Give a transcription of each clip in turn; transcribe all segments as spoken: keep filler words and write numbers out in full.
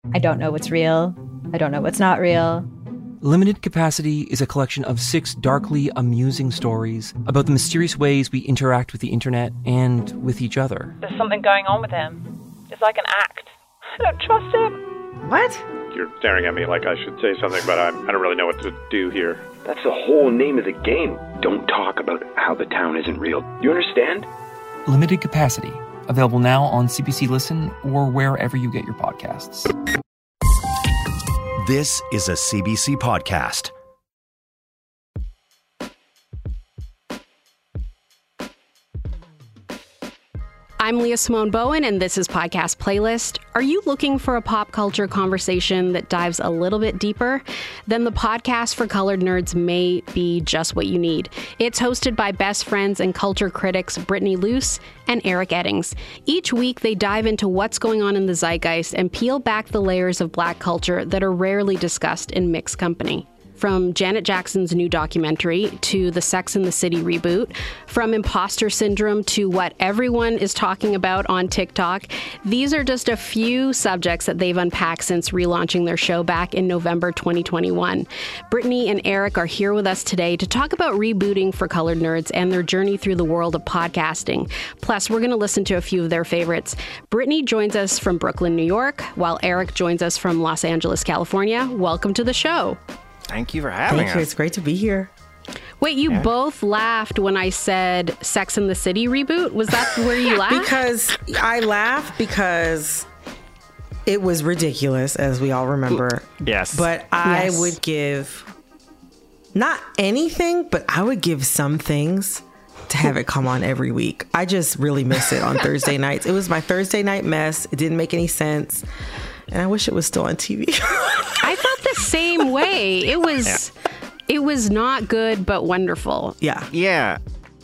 I don't know what's real. I don't know what's not real. Limited Capacity is a collection of six darkly amusing stories about the mysterious ways we interact with the internet and with each other. There's something going on with him. It's like an act. I don't trust him. What? You're staring at me like I should say something, but I, I don't really know what to do here. That's the whole name of the game. Don't talk about how the town isn't real. You understand? Limited Capacity. Available now on C B C Listen or wherever you get your podcasts. This is a C B C podcast. I'm Leah Simone Bowen, and this is Podcast Playlist. Are you looking for a pop culture conversation that dives a little bit deeper? Then the podcast for colored nerds may be just what you need. It's hosted by best friends and culture critics Brittany Luce and Eric Eddings. Each week, they dive into what's going on in the zeitgeist and peel back the layers of Black culture that are rarely discussed in mixed company. From Janet Jackson's new documentary to the Sex and the City reboot, from imposter syndrome to what everyone is talking about on TikTok, these are just a few subjects that they've unpacked since relaunching their show back in November twenty twenty-one. Brittany and Eric are here with us today to talk about rebooting for colored nerds and their journey through the world of podcasting. Plus, we're going to listen to a few of their favorites. Brittany joins us from Brooklyn, New York, while Eric joins us from Los Angeles, California. Welcome to the show. Thank you for having Thank us. you. It's great to be here. Wait, you Yeah. both laughed when I said Sex and the City reboot? Was that where you laughed? Because I laugh because it was ridiculous, as we all remember. Yes. But I Yes. would give not anything, but I would give some things to have it come on every week. I just really miss it on Thursday nights. It was my Thursday night mess. It didn't make any sense. And I wish it was still on T V. I felt the same way. It was yeah. it was not good, but wonderful. Yeah. Yeah.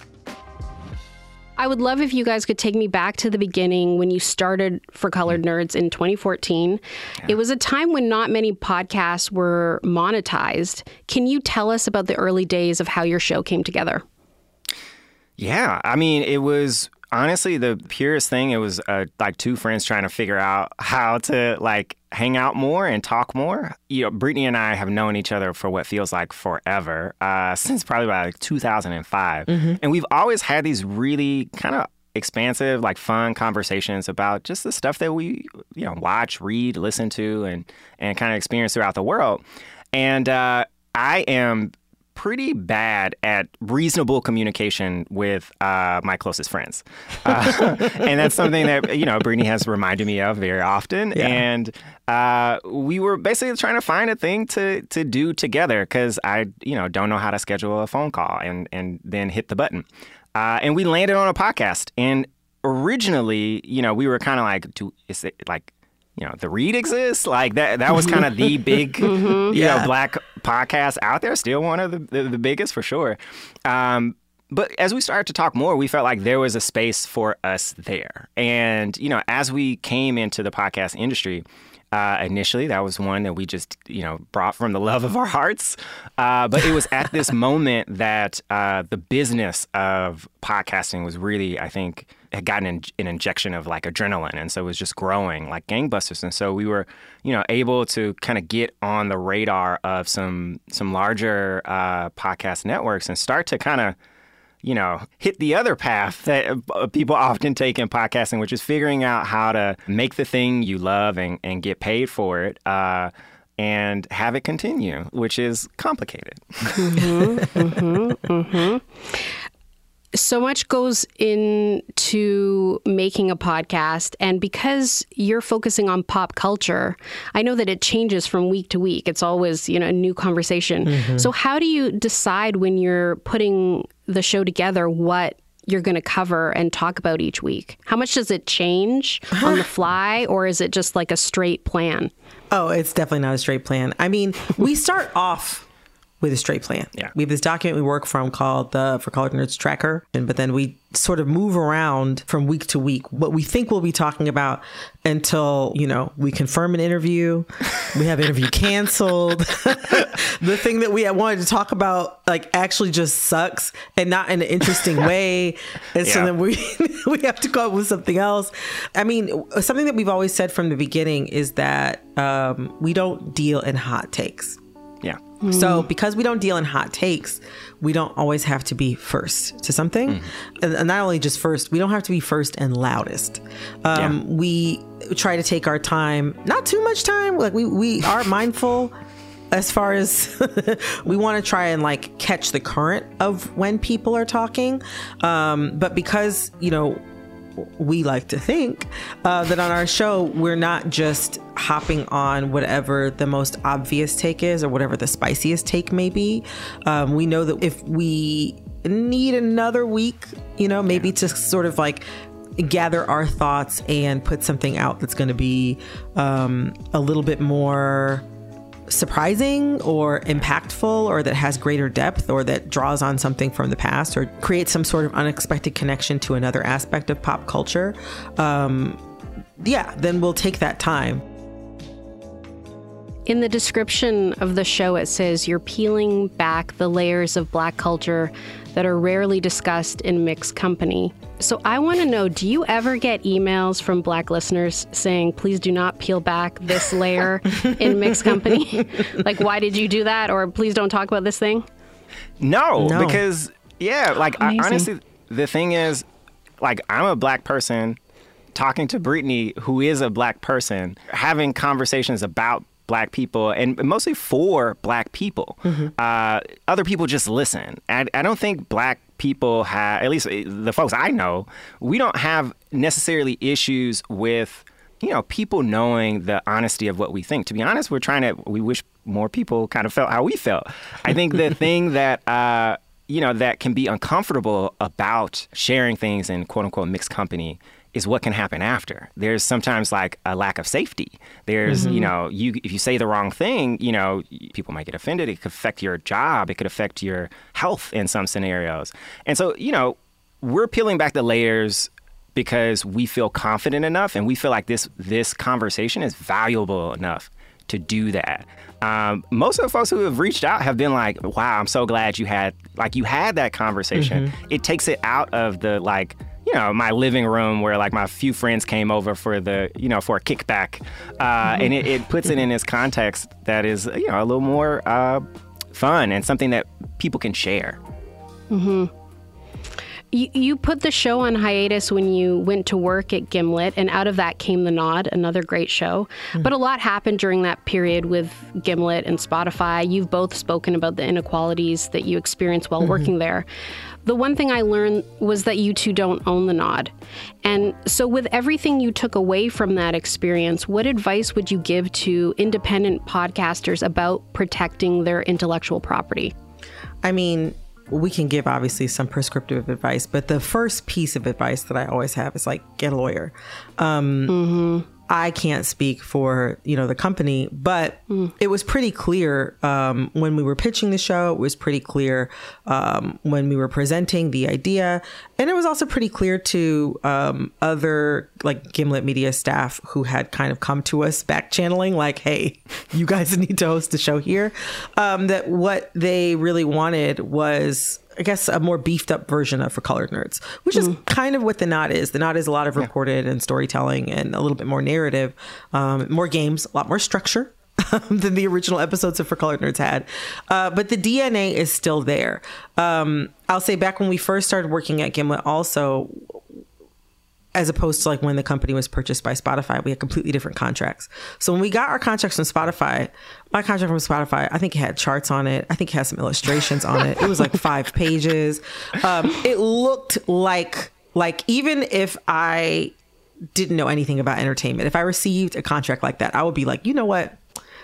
I would love if you guys could take me back to the beginning when you started For Colored Nerds in twenty fourteen. Yeah. It was a time when not many podcasts were monetized. Can you tell us about the early days of how your show came together? Yeah. I mean, it was honestly the purest thing. It was uh, like two friends trying to figure out how to like hang out more and talk more. You know, Brittany and I have known each other for what feels like forever, uh, since probably about like two thousand five. Mm-hmm. And we've always had these really kind of expansive, like fun conversations about just the stuff that we, you know, watch, read, listen to, and, and kind of experience throughout the world. And uh, I am pretty bad at reasonable communication with uh, my closest friends. Uh, and that's something that, you know, Brittany has reminded me of very often. Yeah. And uh, we were basically trying to find a thing to to do together because I, you know, don't know how to schedule a phone call and, and then hit the button. Uh, and we landed on a podcast. And originally, you know, we were kind of like, do, is it like, you know, The Read exists? Like that that was kind of the big, mm-hmm. you yeah. know, Black podcast out there. Still one of the, the, the biggest for sure. Um, but as we started to talk more, we felt like there was a space for us there. And, you know, as we came into the podcast industry, uh, initially, that was one that we just, you know, brought from the love of our hearts. Uh, but it was at this moment that uh, the business of podcasting was really, I think, had gotten an, an injection of like adrenaline. And so it was just growing like gangbusters. And so we were, you know, able to kind of get on the radar of some some larger uh, podcast networks and start to kind of, you know, hit the other path that people often take in podcasting, which is figuring out how to make the thing you love and, and get paid for it uh, and have it continue, which is complicated. Mm-hmm, mm-hmm, mm-hmm. So much goes into making a podcast, and because you're focusing on pop culture, I know that it changes from week to week. It's always, you know, a new conversation. Mm-hmm. So how do you decide when you're putting the show together what you're going to cover and talk about each week? How much does it change on the fly, or is it just like a straight plan? Oh, it's definitely not a straight plan. I mean, we start off with a straight plan. Yeah. We have this document we work from called the For Colored Nerds Tracker. And, but then we sort of move around from week to week what we think we'll be talking about until, you know, we confirm an interview. We have interview canceled. The thing that we wanted to talk about like actually just sucks and not in an interesting way. And so Yeah. then we, we have to come up with something else. I mean, something that we've always said from the beginning is that um, we don't deal in hot takes. Yeah. So because we don't deal in hot takes, we don't always have to be first to something. Mm. And, and not only just first, we don't have to be first and loudest. Um, yeah. We try to take our time, not too much time. Like we, we are mindful as far as we want to try and like catch the current of when people are talking. Um, but because, you know, we like to think uh, that on our show, we're not just hopping on whatever the most obvious take is or whatever the spiciest take may be. Um, we know that if we need another week, you know, maybe to sort of like gather our thoughts and put something out that's going to be um, a little bit more surprising or impactful, or that has greater depth, or that draws on something from the past, or creates some sort of unexpected connection to another aspect of pop culture, um, yeah, then we'll take that time. In the description of the show, it says you're peeling back the layers of Black culture that are rarely discussed in mixed company. So I want to know, do you ever get emails from Black listeners saying, please do not peel back this layer in mixed company? Like, why did you do that? Or please don't talk about this thing? No, no. because, yeah, like, I, honestly, the thing is, like, I'm a Black person talking to Brittany, who is a Black person, having conversations about Black people, and mostly for Black people. Mm-hmm. Uh, other people just listen. I, I don't think Black people have, at least the folks I know, we don't have necessarily issues with, you know, people knowing the honesty of what we think. To be honest, we're trying to, we wish more people kind of felt how we felt. I think the thing that, uh, you know, that can be uncomfortable about sharing things in quote unquote mixed company is what can happen after. There's sometimes like a lack of safety. There's, mm-hmm. you know, you if you say the wrong thing, you know, people might get offended. It could affect your job. It could affect your health in some scenarios. And so, you know, we're peeling back the layers because we feel confident enough and we feel like this this conversation is valuable enough to do that. Um, most of the folks who have reached out have been like, wow, I'm so glad you had, like, you had that conversation. Mm-hmm. It takes it out of the, like, you know, my living room where like my few friends came over for the, you know, for a kickback. Uh, mm-hmm. And it, it puts it in this context that is, you know, a little more uh, fun and something that people can share. Mm-hmm. You, you put the show on hiatus when you went to work at Gimlet, and out of that came The Nod, another great show. Mm-hmm. But a lot happened during that period with Gimlet and Spotify. You've both spoken about the inequalities that you experienced while mm-hmm. working there. The one thing I learned was that you two don't own The Nod. And so with everything you took away from that experience, what advice would you give to independent podcasters about protecting their intellectual property? I mean, we can give obviously some prescriptive advice, but the first piece of advice that I always have is like, get a lawyer. Um, mm-hmm. I can't speak for, you know, the company, but mm. it was pretty clear um, when we were pitching the show. It was pretty clear um, when we were presenting the idea. And it was also pretty clear to um, other like Gimlet Media staff who had kind of come to us back channeling like, hey, you guys need to host a show here. Um, that what they really wanted was, I guess, a more beefed up version of For Colored Nerds, which is mm. kind of what The Nod is. The Nod is a lot of reported yeah. and storytelling and a little bit more narrative, um, more games, a lot more structure than the original episodes of For Colored Nerds had. Uh, but the D N A is still there. Um, I'll say back when we first started working at Gimlet also, as opposed to like when the company was purchased by Spotify, we had completely different contracts. So when we got our contracts from Spotify, my contract from Spotify, I think it had charts on it. I think it had some illustrations on it. It was like five pages. Um, it looked like, like even if I didn't know anything about entertainment, if I received a contract like that, I would be like, you know what?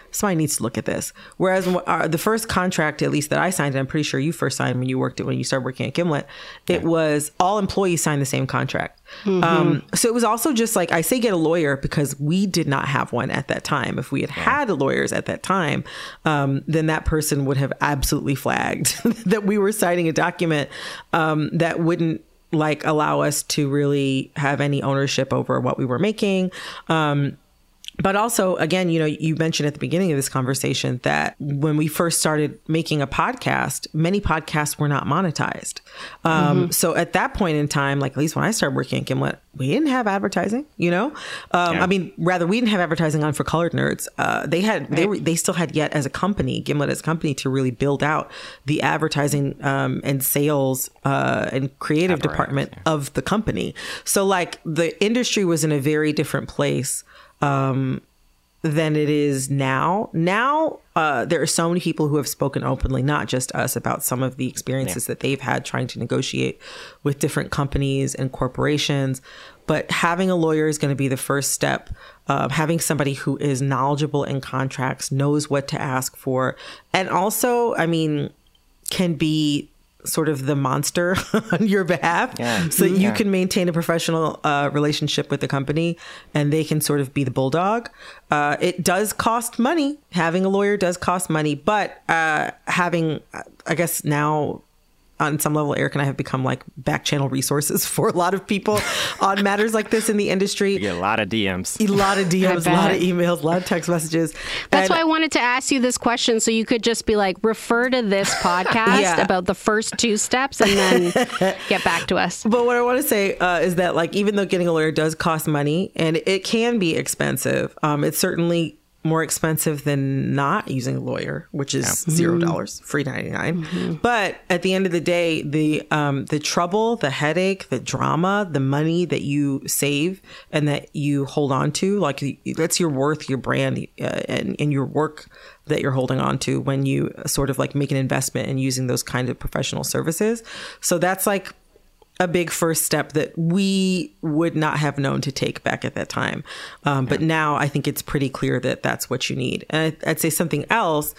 somebody needs to look at this. Whereas uh, the first contract, at least that I signed, and I'm pretty sure you first signed when you worked at, when you started working at Gimlet, it yeah. was all employees signed the same contract. Mm-hmm. Um, so it was also just like, I say get a lawyer because we did not have one at that time. If we had yeah. had lawyers at that time, um, then that person would have absolutely flagged that we were signing a document um, that wouldn't like allow us to really have any ownership over what we were making. Um, But also, again, you know, you mentioned at the beginning of this conversation that when we first started making a podcast, many podcasts were not monetized. Um, mm-hmm. So at that point in time, like at least when I started working at Gimlet, we didn't have advertising, you know, um, yeah. I mean, rather, we didn't have advertising on For Colored Nerds. Uh, they had right. they were they still had yet as a company, Gimlet as a company, to really build out the advertising um, and sales uh, and creative Apparatus, department yeah. of the company. So like the industry was in a very different place um, than it is now. Now, uh, there are so many people who have spoken openly, not just us, about some of the experiences yeah. that they've had trying to negotiate with different companies and corporations. But having a lawyer is going to be the first step. Uh, having somebody who is knowledgeable in contracts, knows what to ask for, and also, I mean, can be sort of the monster on your behalf yeah. so that yeah. you can maintain a professional uh, relationship with the company and they can sort of be the bulldog. Uh, it does cost money. Having a lawyer does cost money, but uh, having, I guess now on some level, Eric and I have become like back channel resources for a lot of people on matters like this in the industry. You get a lot of D Ms. A lot of D Ms, a lot of emails, a lot of text messages. That's and, why I wanted to ask you this question, so you could just be like, refer to this podcast yeah. about the first two steps and then get back to us. But what I want to say uh, is that like, even though getting a lawyer does cost money and it can be expensive, um, it's certainly more expensive than not using a lawyer, which is yeah. zero dollars, mm-hmm. free ninety-nine. Mm-hmm. But at the end of the day, the um, the trouble, the headache, the drama, the money that you save and that you hold on to, like that's your worth, your brand, uh, and, and your work that you're holding on to when you sort of like make an investment in using those kind of professional services. So that's like a big first step that we would not have known to take back at that time. Um, yeah. But now I think it's pretty clear that that's what you need. And I'd say something else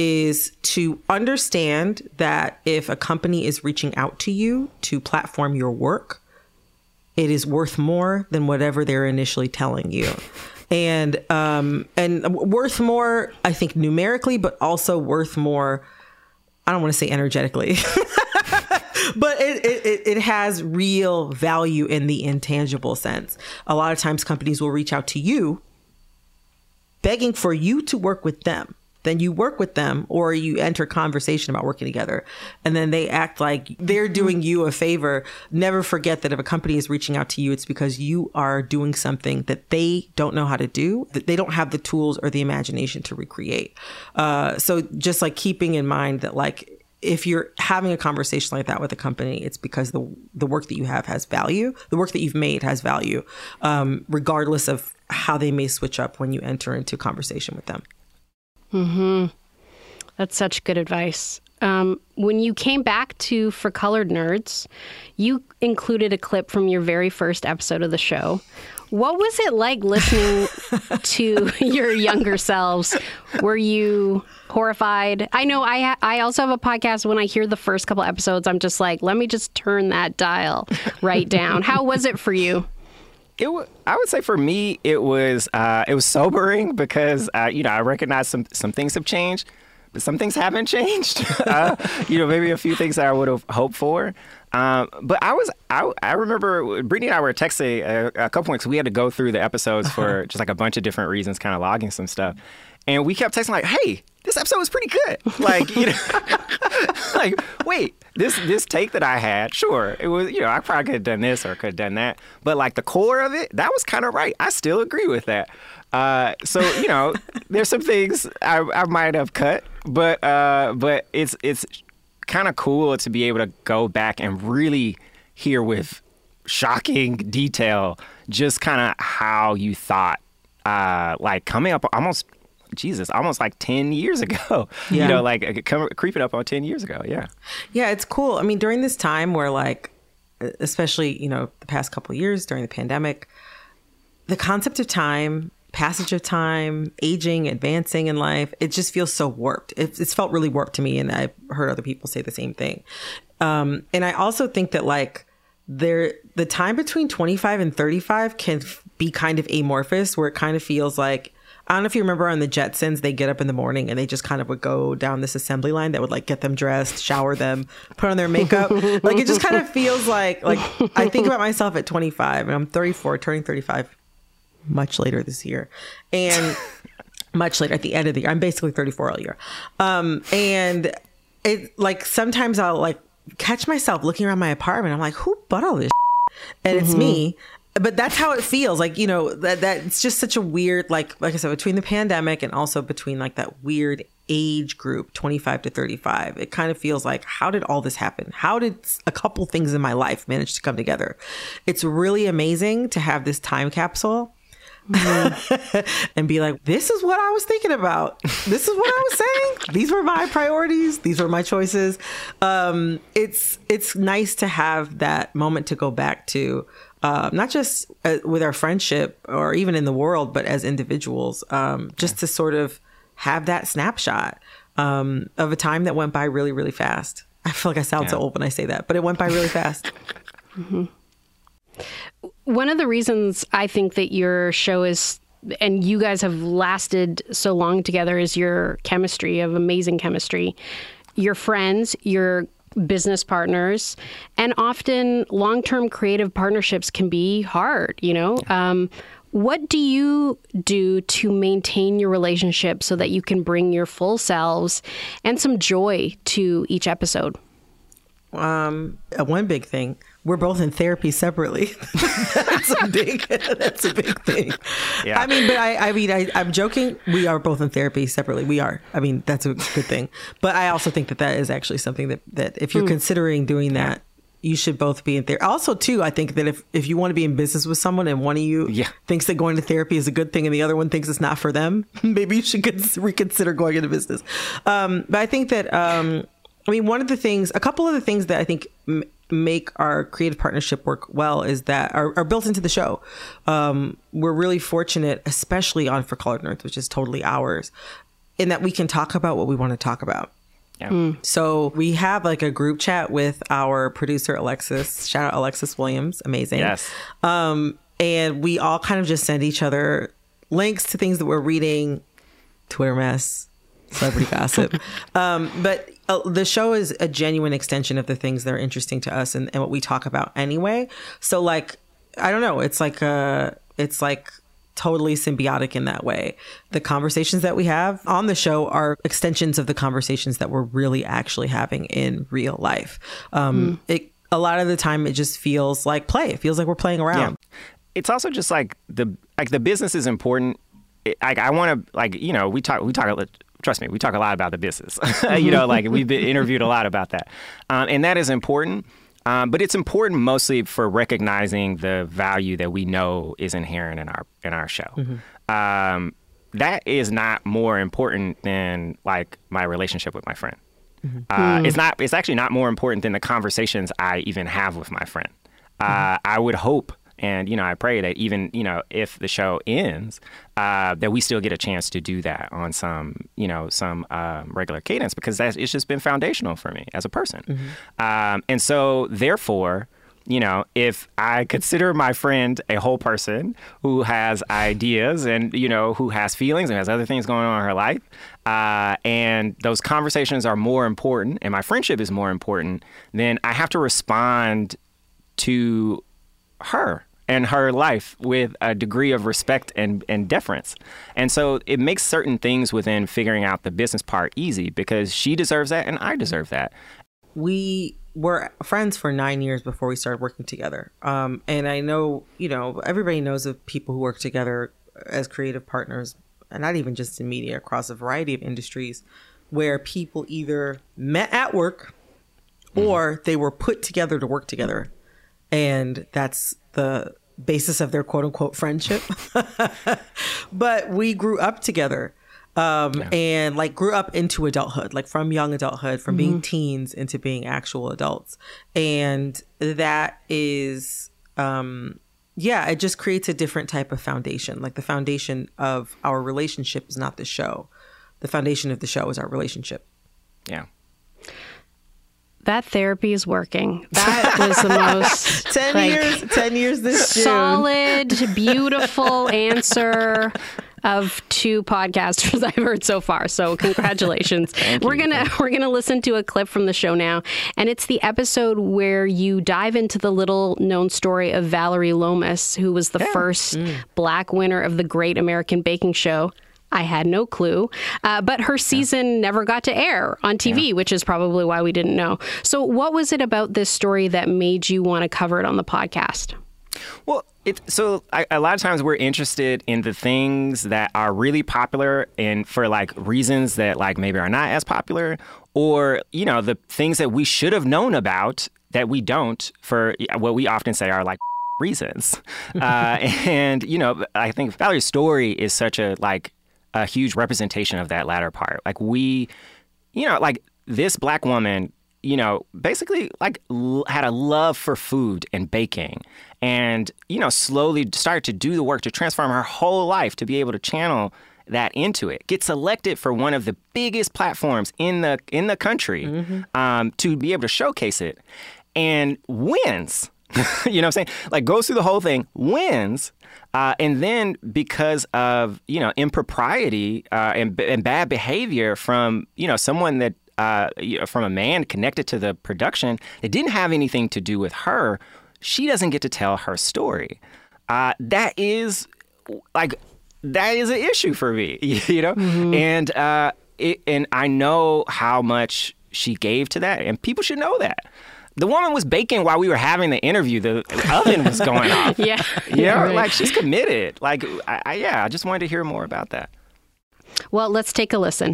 is to understand that if a company is reaching out to you to platform your work, it is worth more than whatever they're initially telling you. And um, and worth more, I think, numerically, but also worth more, I don't want to say energetically, but it, it, it has real value in the intangible sense. A lot of times companies will reach out to you begging for you to work with them. Then you work with them or you enter conversation about working together. And then they act like they're doing you a favor. Never forget that if a company is reaching out to you, it's because you are doing something that they don't know how to do, that they don't have the tools or the imagination to recreate. Uh, so just like keeping in mind that like, if you're having a conversation like that with a company, it's because the the work that you have has value. The work that you've made has value, um, regardless of how they may switch up when you enter into conversation with them. Hmm. That's such good advice. Um, when you came back to For Colored Nerds, you included a clip from your very first episode of the show. What was it like listening to your younger selves? Were you horrified? I know I ha- I also have a podcast. When I hear the first couple episodes, I'm just like, let me just turn that dial right down. How was it for you? It w- I would say for me, it was uh, it was sobering because, uh, you know, I recognize some, some things have changed, but some things haven't changed. uh, you know, maybe a few things that I would have hoped for. Um, but I was, I, I remember Brittany and I were texting a, a couple weeks. We had to go through the episodes for just like a bunch of different reasons, kind of logging some stuff. And we kept texting like, hey, this episode was pretty good. Like, you know, like, wait, this this take that I had, sure, it was, you know, I probably could have done this or could have done that. But like the core of it, that was kind of right. I still agree with that. Uh, so, you know, there's some things I, I might have cut, but uh, but it's it's kind of cool to be able to go back and really hear with shocking detail just kind of how you thought, uh, like coming up almost, Jesus, almost like ten years ago, yeah. you know, like come, creeping up on ten years ago. Yeah. Yeah, it's cool. I mean, during this time where like, especially, you know, the past couple of years during the pandemic, the concept of time passage of time, aging, advancing in life. It just feels so warped. It, it's felt really warped to me. And I've heard other people say the same thing. Um, and I also think that like there, the time between twenty-five and thirty-five can be kind of amorphous, where it kind of feels like, I don't know if you remember on the Jetsons, they get up in the morning and they just kind of would go down this assembly line that would like get them dressed, shower them, put on their makeup. Like it just kind of feels like, like I think about myself at twenty-five and I'm thirty-four, turning thirty-five much later this year. And much later at the end of the year, I'm basically thirty-four all year. Um, and it like, sometimes I'll like catch myself looking around my apartment. I'm like, who bought all this shit? And mm-hmm. it's me. But that's how it feels like, you know, that, that it's just such a weird, like, like I said, between the pandemic and also between like that weird age group, twenty-five to thirty-five, it kind of feels like, how did all this happen? How did a couple things in my life manage to come together? It's really amazing to have this time capsule mm-hmm. and be like, this is what I was thinking about. This is what I was saying. These were my priorities. These were my choices. Um, it's, it's nice to have that moment to go back to. Uh, not just uh, with our friendship or even in the world, but as individuals, um, just to sort of have that snapshot um, of a time that went by really, really fast. I feel like I sound yeah. so old when I say that, but it went by really fast. Mm-hmm. One of the reasons I think that your show is, and you guys have lasted so long together, is your chemistry, of amazing chemistry. Your friends, your business partners, and often long-term creative partnerships can be hard, you know? Um, what do you do to maintain your relationship so that you can bring your full selves and some joy to each episode? Um, one big thing, we're both in therapy separately. that's a big, that's a big thing. Yeah. I mean, but I, I mean, I, I'm joking. We are both in therapy separately. We are. I mean, that's a good thing. But I also think that that is actually something that, that if you're mm. considering doing that, you should both be in therapy. Also, too, I think that if, if you want to be in business with someone and one of you yeah. thinks that going to therapy is a good thing and the other one thinks it's not for them, maybe you should cons- reconsider going into business. Um, but I think that, um, I mean, one of the things, a couple of the things that I think m- make our creative partnership work well is that are, are built into the show. Um, we're really fortunate, especially on For Colored Nerds, which is totally ours, in that we can talk about what we want to talk about. Yeah. Mm. So we have like a group chat with our producer, Alexis. Shout out Alexis Williams. Amazing. Yes. Um, and we all kind of just send each other links to things that we're reading, Twitter mess, celebrity gossip. Um, but uh, the show is a genuine extension of the things that are interesting to us and, and what we talk about anyway. So like, I don't know, it's like, uh, it's like totally symbiotic in that way. The conversations that we have on the show are extensions of the conversations that we're really actually having in real life. Um, mm. It, a lot of the time it just feels like play. It feels like we're playing around. Yeah. It's also just like the, like the business is important. It, like I want to like, you know, we talk, we talk a little, trust me, we talk a lot about the business. you know, like we've been interviewed a lot about that. Um, and that is important. Um, but it's important mostly for recognizing the value that we know is inherent in our in our show. Mm-hmm. Um, that is not more important than like my relationship with my friend. Mm-hmm. Uh, mm. It's not. It's actually not more important than the conversations I even have with my friend. Uh, mm-hmm. I would hope. And, you know, I pray that even, you know, if the show ends, uh, that we still get a chance to do that on some, you know, some um, regular cadence, because that's, it's just been foundational for me as a person. Mm-hmm. Um, and so, therefore, you know, if I consider my friend a whole person who has ideas and, you know, who has feelings and has other things going on in her life, uh, and those conversations are more important and my friendship is more important, then I have to respond to her and her life with a degree of respect and, and deference. And so it makes certain things within figuring out the business part easy because she deserves that and I deserve that. We were friends for nine years before we started working together. Um, and I know, you know, everybody knows of people who work together as creative partners, and not even just in media, across a variety of industries, where people either met at work or mm-hmm. they were put together to work together. And that's the basis of their quote unquote friendship. But we grew up together um, yeah. and like grew up into adulthood, like from young adulthood, from mm-hmm. being teens into being actual adults. And that is, um, Yeah, it just creates a different type of foundation. Like the foundation of our relationship is not the show. The foundation of the show is our relationship. Yeah. That therapy is working. That was the most ten like, years, ten years this June. Solid, beautiful answer of two podcasters I've heard so far. So congratulations. we're you. gonna we're gonna listen to a clip from the show now, and it's the episode where you dive into the little known story of Valerie Lomas, who was the yeah. first mm. Black winner of the Great American Baking Show. I had no clue, uh, but her season yeah. never got to air on T V, yeah. which is probably why we didn't know. So what was it about this story that made you want to cover it on the podcast? Well, it, so I, a lot of times we're interested in the things that are really popular and for like reasons that like maybe are not as popular, or, you know, the things that we should have known about that we don't for what we often say are like reasons. uh, and, you know, I think Valerie's story is such a like a huge representation of that latter part. Like we, you know, like this Black woman, you know, basically like l- had a love for food and baking and, you know, slowly started to do the work to transform her whole life to be able to channel that into it. Get selected for one of the biggest platforms in the in the country mm-hmm. um, to be able to showcase it and wins. You know what I'm saying? Like goes through the whole thing, wins. Uh, and then because of, you know, impropriety uh, and, and bad behavior from, you know, someone that uh, you know, from a man connected to the production that didn't have anything to do with her, she doesn't get to tell her story. Uh, that is like that is an issue for me, you know, mm-hmm. and uh, it, and I know how much she gave to that, and people should know that. The woman was baking while we were having the interview. The oven was going off. Yeah. You know, right. like she's committed. Like, I, I, yeah, I just wanted to hear more about that. Well, let's take a listen.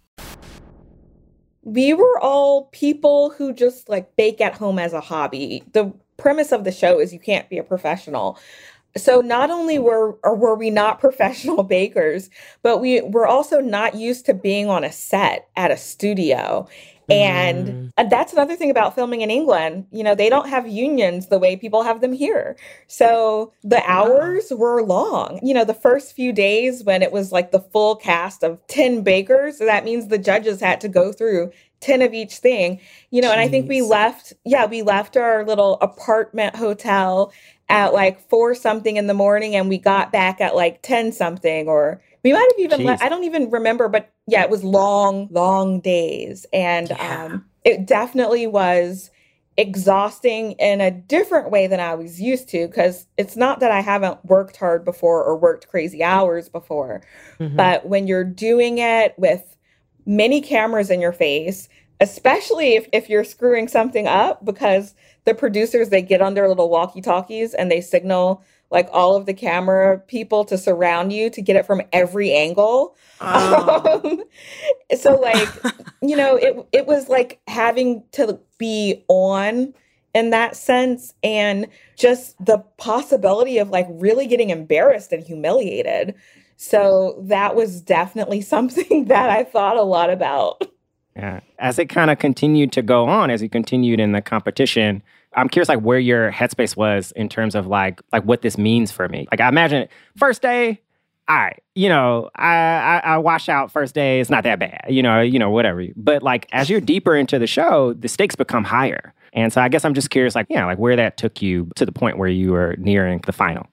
We were all people who just like bake at home as a hobby. The premise of the show is you can't be a professional. So not only were or were we not professional bakers, but we were also not used to being on a set at a studio. And mm. that's another thing about filming in England. You know, they don't have unions the way people have them here. So the hours wow. were long. You know, the first few days when it was like the full cast of ten bakers, that means the judges had to go through ten of each thing. You know, Jeez. And I think we left, yeah, we left our little apartment hotel at like four something in the morning and we got back at like ten something, or we might have even, le- I don't even remember, but yeah, it was long, long days. And yeah. um, it definitely was exhausting in a different way than I was used to, because it's not that I haven't worked hard before or worked crazy hours before, mm-hmm. but when you're doing it with many cameras in your face, especially if, if you're screwing something up, because the producers, they get on their little walkie-talkies and they signal like all of the camera people to surround you to get it from every angle. Oh. Um, so like, you know, it it was like having to be on in that sense, and just the possibility of like really getting embarrassed and humiliated. So that was definitely something that I thought a lot about. Yeah. As it kind of continued to go on, as you continued in the competition, I'm curious, like, where your headspace was in terms of, like, like what this means for me. Like, I imagine first day, all right, you know, I, I, I wash out first day. It's not that bad, you know, you know, whatever. But, like, as you're deeper into the show, the stakes become higher. And so I guess I'm just curious, like, yeah, like, where that took you to the point where you were nearing the final.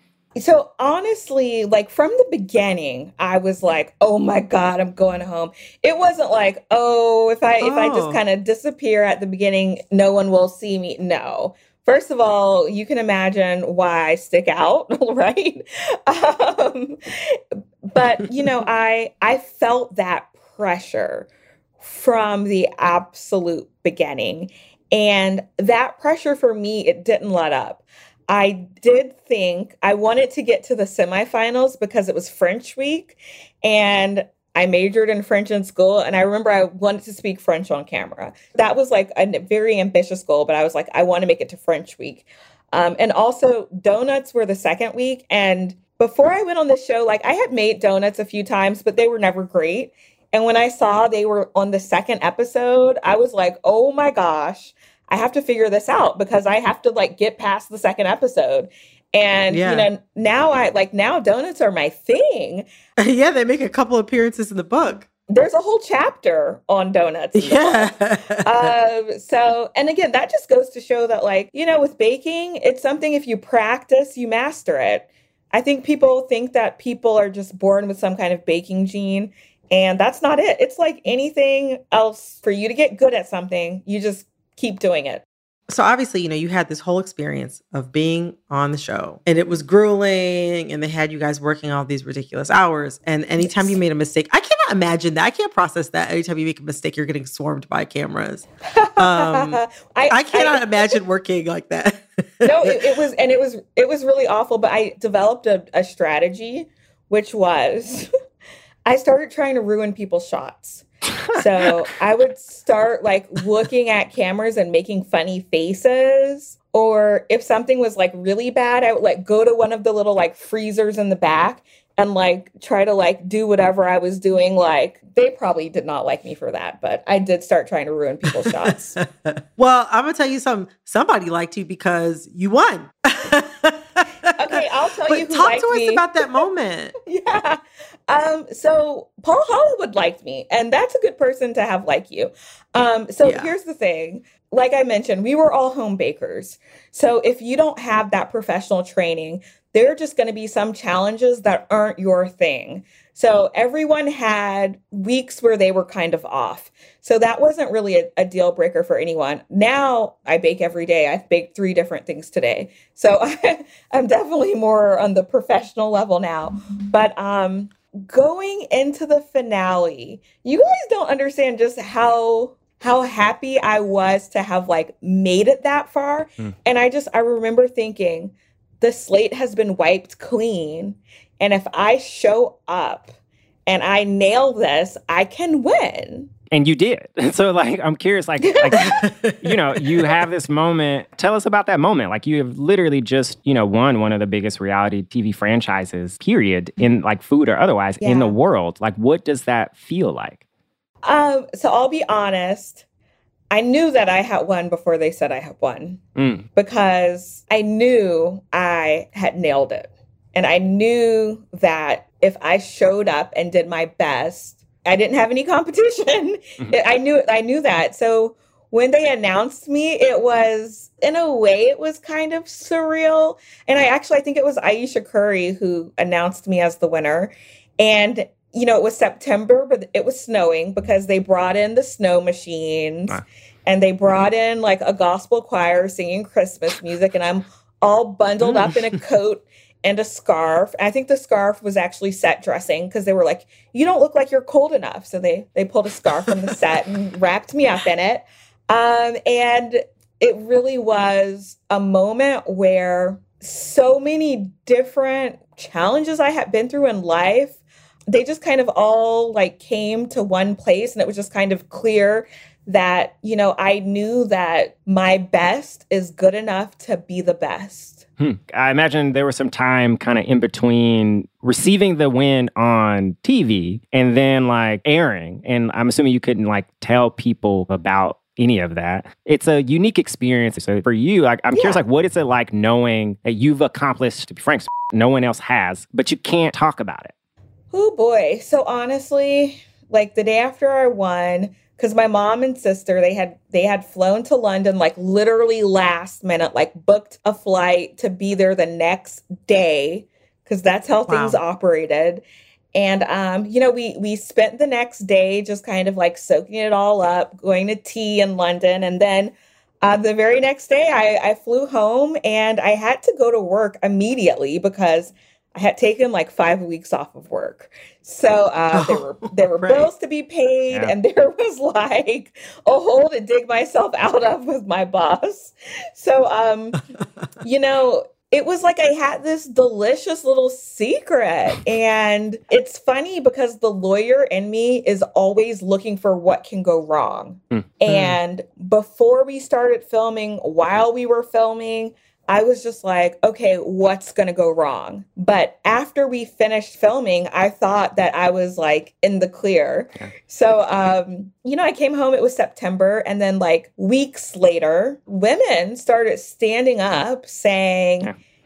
So honestly, like from the beginning, I was like, oh my God, I'm going home. It wasn't like, oh, if I oh. if I just kind of disappear at the beginning, no one will see me. No. First of all, you can imagine why I stick out, right? Um, but, you know, I I felt that pressure from the absolute beginning. And that pressure for me, it didn't let up. I did think I wanted to get to the semifinals because it was French week and I majored in French in school. And I remember I wanted to speak French on camera. That was like a very ambitious goal, but I was like, I want to make it to French week. Um, and also donuts were the second week. And before I went on the show, like I had made donuts a few times, but they were never great. And when I saw they were on the second episode, I was like, oh my gosh, I have to figure this out because I have to like get past the second episode. And, Yeah. you know, now I like now donuts are my thing. Yeah, they make a couple appearances in the book. There's a whole chapter on donuts. in the Yeah. book. Um, so, and again, that just goes to show that, like, you know, with baking, it's something if you practice, you master it. I think people think that people are just born with some kind of baking gene, and that's not it. It's like anything else. For you to get good at something, you just keep doing it. So obviously, you know, you had this whole experience of being on the show and it was grueling and they had you guys working all these ridiculous hours. And anytime Yes. you made a mistake, I cannot imagine that. I can't process that. Anytime you make a mistake, you're getting swarmed by cameras. Um, I, I cannot I, imagine working like that. No, it, it was, and it was, it was really awful, but I developed a, a strategy, which was I started trying to ruin people's shots. So I would start like looking at cameras and making funny faces. Or if something was like really bad, I would like go to one of the little like freezers in the back and like try to like do whatever I was doing. Like they probably did not like me for that, but I did start trying to ruin people's shots. Well, I'm going to tell you something. Somebody liked you because you won. Okay, I'll tell but you who talk liked to us me. about that moment. Yeah. Um, so Paul Hollywood liked me, and that's a good person to have like you. Um, so Yeah. here's the thing. Like I mentioned, we were all home bakers. So if you don't have that professional training, there are just going to be some challenges that aren't your thing. So everyone had weeks where they were kind of off. So that wasn't really a, a deal breaker for anyone. Now I bake every day. I've baked three different things today. So I, I'm definitely more on the professional level now. But um, going into the finale, you guys don't understand just how how happy I was to have like made it that far. Mm. And I just, I remember thinking, the slate has been wiped clean. And if I show up and I nail this, I can win. And you did. So, like, I'm curious, like, like you know, you have this moment. Tell us about that moment. Like, you have literally just, you know, won one of the biggest reality T V franchises, period, in like food or otherwise, yeah. in the world. Like, what does that feel like? Um, so I'll be honest. I knew that I had won before they said I had won mm. because I knew I had nailed it. And I knew that if I showed up and did my best, I didn't have any competition. Mm-hmm. I knew I knew that. So when they announced me, it was, in a way, it was kind of surreal. And I actually, I think it was Aisha Curry who announced me as the winner. And you know, it was September, but it was snowing because they brought in the snow machines ah. and they brought in like a gospel choir singing Christmas music. And I'm all bundled up in a coat and a scarf. I think the scarf was actually set dressing because they were like, you don't look like you're cold enough. So they, they pulled a scarf from the set and wrapped me up in it. Um, and it really was a moment where so many different challenges I had been through in life, they just kind of all like came to one place, and it was just kind of clear that, you know, I knew that my best is good enough to be the best. Hmm. I imagine there was some time kind of in between receiving the win on T V and then like airing. And I'm assuming you couldn't like tell people about any of that. It's a unique experience. So for you, like, I'm yeah. curious, like, what is it like knowing that you've accomplished, to be frank, no one else has, but you can't talk about it? Oh boy. So honestly, like the day after I won, because my mom and sister, they had they had flown to London like literally last minute, like booked a flight to be there the next day, because that's how wow. things operated. And um, you know, we we spent the next day just kind of like soaking it all up, going to tea in London, and then uh, the very next day I, I flew home and I had to go to work immediately because I had taken like five weeks off of work. So uh, there were there were right. bills to be paid, yeah. and there was like a hole to dig myself out of with my boss. So, um, you know, it was like I had this delicious little secret. And it's funny because the lawyer in me is always looking for what can go wrong. Mm. And before we started filming, while we were filming, I was just like, okay, what's going to go wrong? But after we finished filming, I thought that I was like in the clear. Yeah. So, um, you know, I came home, it was September. And then like weeks later, women started standing up saying, yeah.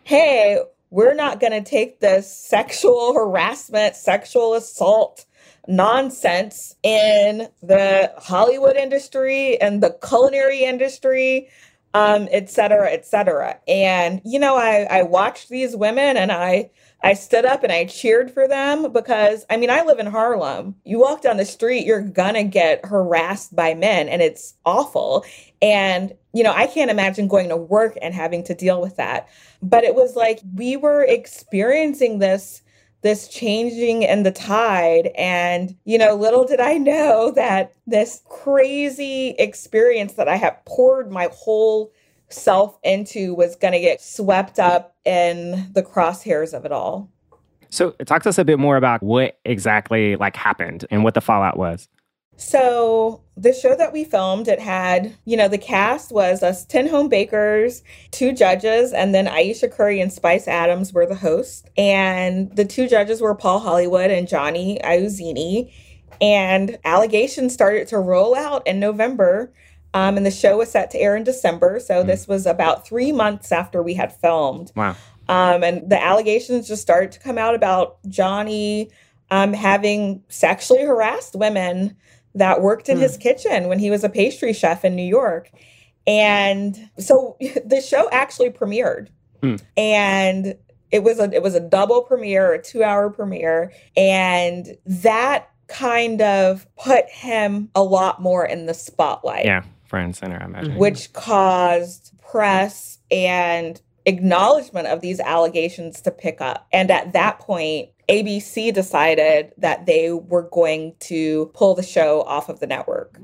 hey, we're not going to take this sexual harassment, sexual assault nonsense in the Hollywood industry and the culinary industry, um, et cetera, et cetera. And, you know, I, I watched these women and I, I stood up and I cheered for them because, I mean, I live in Harlem. You walk down the street, you're gonna get harassed by men and it's awful. And, you know, I can't imagine going to work and having to deal with that. But it was like we were experiencing this this changing in the tide. And, you know, little did I know that this crazy experience that I had poured my whole self into was going to get swept up in the crosshairs of it all. So talk to us a bit more about what exactly like happened and what the fallout was. So the show that we filmed, it had, you know, the cast was us ten home bakers, two judges, and then Aisha Curry and Spice Adams were the hosts. And the two judges were Paul Hollywood and Johnny Iuzzini. And allegations started to roll out in November. Um, and the show was set to air in December. So mm. this was about three months after we had filmed. Wow. Um, and the allegations just started to come out about Johnny um, having sexually harassed women that worked in mm. his kitchen when he was a pastry chef in New York. And so the show actually premiered. Mm. And it was a it was a double premiere, a two-hour premiere. And that kind of put him a lot more in the spotlight. Yeah, front and center, I imagine. Which caused press and acknowledgement of these allegations to pick up. And at that point, A B C decided that they were going to pull the show off of the network.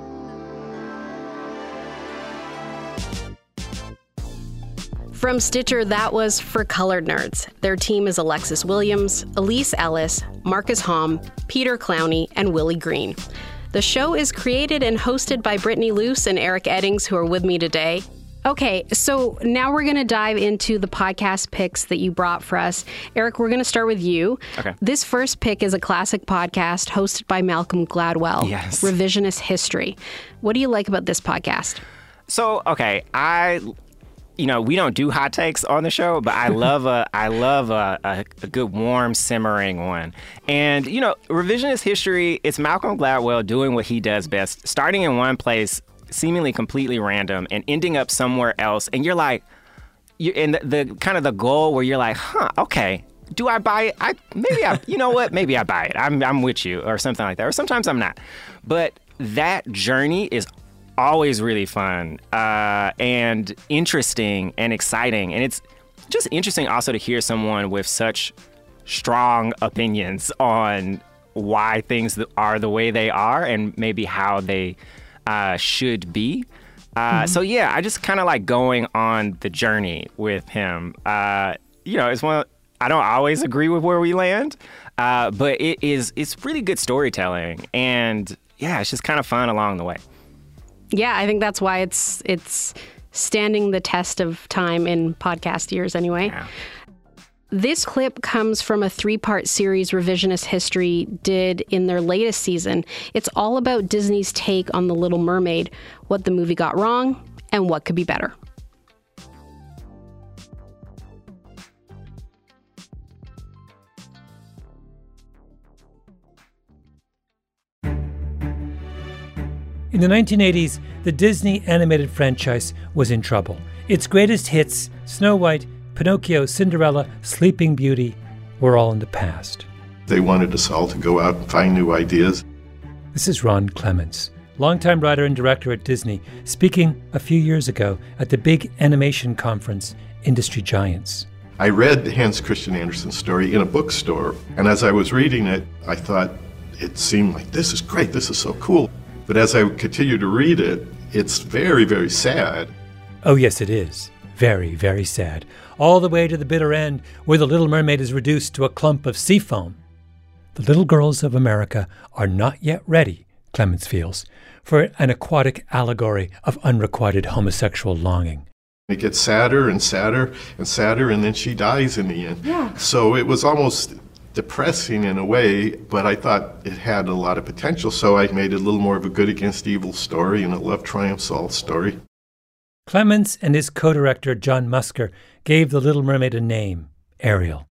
From Stitcher, that was For Colored Nerds. Their team is Alexis Williams, Elise Ellis, Marcus Hom, Peter Clowney, and Willie Green. The show is created and hosted by Brittany Luce and Eric Eddings, who are with me today. Okay, so now we're going to dive into the podcast picks that you brought for us. Eric, we're going to start with you. Okay. This first pick is a classic podcast hosted by Malcolm Gladwell. Yes. Revisionist History. What do you like about this podcast? So, okay, I... You know, we don't do hot takes on the show, but I love a I love a, a, a good warm simmering one. And, you know, Revisionist History, it's Malcolm Gladwell doing what he does best, starting in one place, seemingly completely random, and ending up somewhere else. And you're like, you and the, the kind of the goal where you're like, huh, okay, do I buy it? I maybe I, you know what? Maybe I buy it. I'm I'm with you, or something like that. Or sometimes I'm not. But that journey is always really fun uh, and interesting and exciting. And it's just interesting also to hear someone with such strong opinions on why things are the way they are and maybe how they uh, should be. Uh, mm-hmm. So, yeah, I just kind of like going on the journey with him. Uh, you know, it's one of, I don't always agree with where we land, uh, but it is it's really good storytelling. And, yeah, it's just kind of fun along the way. Yeah, I think that's why it's it's standing the test of time in podcast years anyway. Yeah. This clip comes from a three-part series Revisionist History did in their latest season. It's all about Disney's take on The Little Mermaid, what the movie got wrong, and what could be better. In the nineteen eighties, the Disney animated franchise was in trouble. Its greatest hits, Snow White, Pinocchio, Cinderella, Sleeping Beauty, were all in the past. They wanted us all to go out and find new ideas. This is Ron Clements, longtime writer and director at Disney, speaking a few years ago at the big animation conference, Industry Giants. I read Hans Christian Andersen's story in a bookstore, and as I was reading it, I thought it seemed like, this is great, this is so cool. But as I continue to read it, it's very, very sad. Oh, yes, it is. Very, very sad. All the way to the bitter end, where the Little Mermaid is reduced to a clump of sea foam. The little girls of America are not yet ready, Clements feels, for an aquatic allegory of unrequited homosexual longing. It gets sadder and sadder and sadder, and then she dies in the end. Yeah. So it was almost depressing in a way, but I thought it had a lot of potential, so I made it a little more of a good against evil story and a love triumphs all story. Clements and his co-director John Musker gave The Little Mermaid a name, Ariel.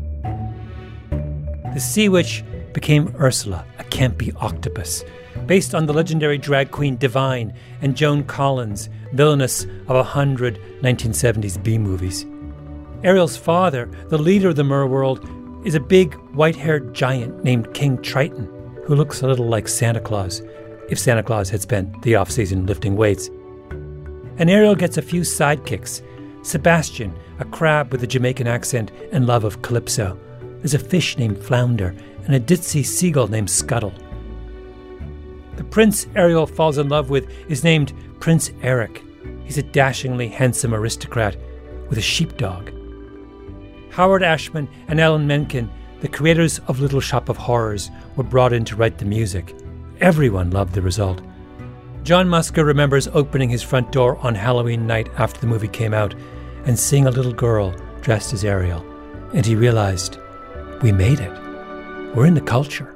The sea witch became Ursula, a campy octopus, based on the legendary drag queen Divine and Joan Collins, villainess of a hundred nineteen seventies B-movies. Ariel's father, the leader of the merworld, is a big white-haired giant named King Triton, who looks a little like Santa Claus, if Santa Claus had spent the off-season lifting weights. And Ariel gets a few sidekicks. Sebastian, a crab with a Jamaican accent and love of calypso. There's a fish named Flounder and a ditzy seagull named Scuttle. The prince Ariel falls in love with is named Prince Eric. He's a dashingly handsome aristocrat with a sheepdog. Howard Ashman and Alan Menken, the creators of Little Shop of Horrors, were brought in to write the music. Everyone loved the result. John Musker remembers opening his front door on Halloween night after the movie came out and seeing a little girl dressed as Ariel. And he realized, we made it. We're in the culture.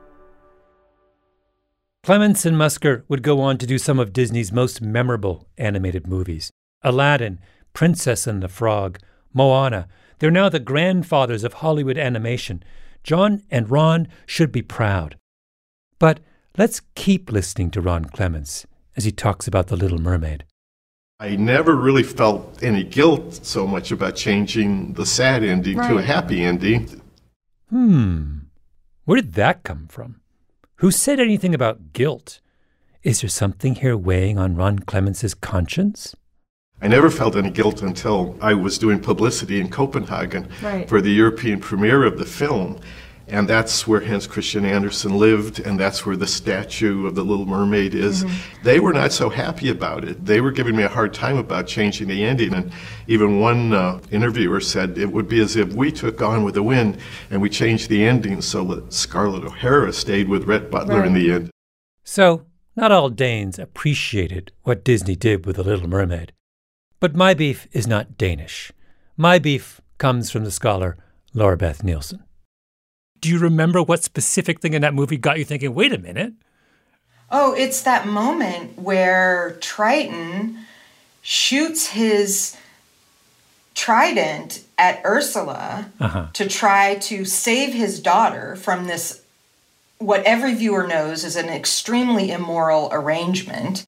Clements and Musker would go on to do some of Disney's most memorable animated movies. Aladdin, Princess and the Frog, Moana. They're now the grandfathers of Hollywood animation. John and Ron should be proud. But let's keep listening to Ron Clements as he talks about The Little Mermaid. I never really felt any guilt so much about changing the sad ending right. to a happy ending. Hmm. Where did that come from? Who said anything about guilt? Is there something here weighing on Ron Clements' conscience? I never felt any guilt until I was doing publicity in Copenhagen right. for the European premiere of the film. And that's where Hans Christian Andersen lived, and that's where the statue of the Little Mermaid is. Mm-hmm. They were not so happy about it. They were giving me a hard time about changing the ending. And even one uh, interviewer said it would be as if we took Gone with the Wind and we changed the ending so that Scarlett O'Hara stayed with Rhett Butler right. in the end. So, not all Danes appreciated what Disney did with The Little Mermaid. But my beef is not Danish. My beef comes from the scholar Laura Beth Nielsen. Do you remember what specific thing in that movie got you thinking, wait a minute? Oh, it's that moment where Triton shoots his trident at Ursula uh-huh. to try to save his daughter from this, what every viewer knows is an extremely immoral arrangement.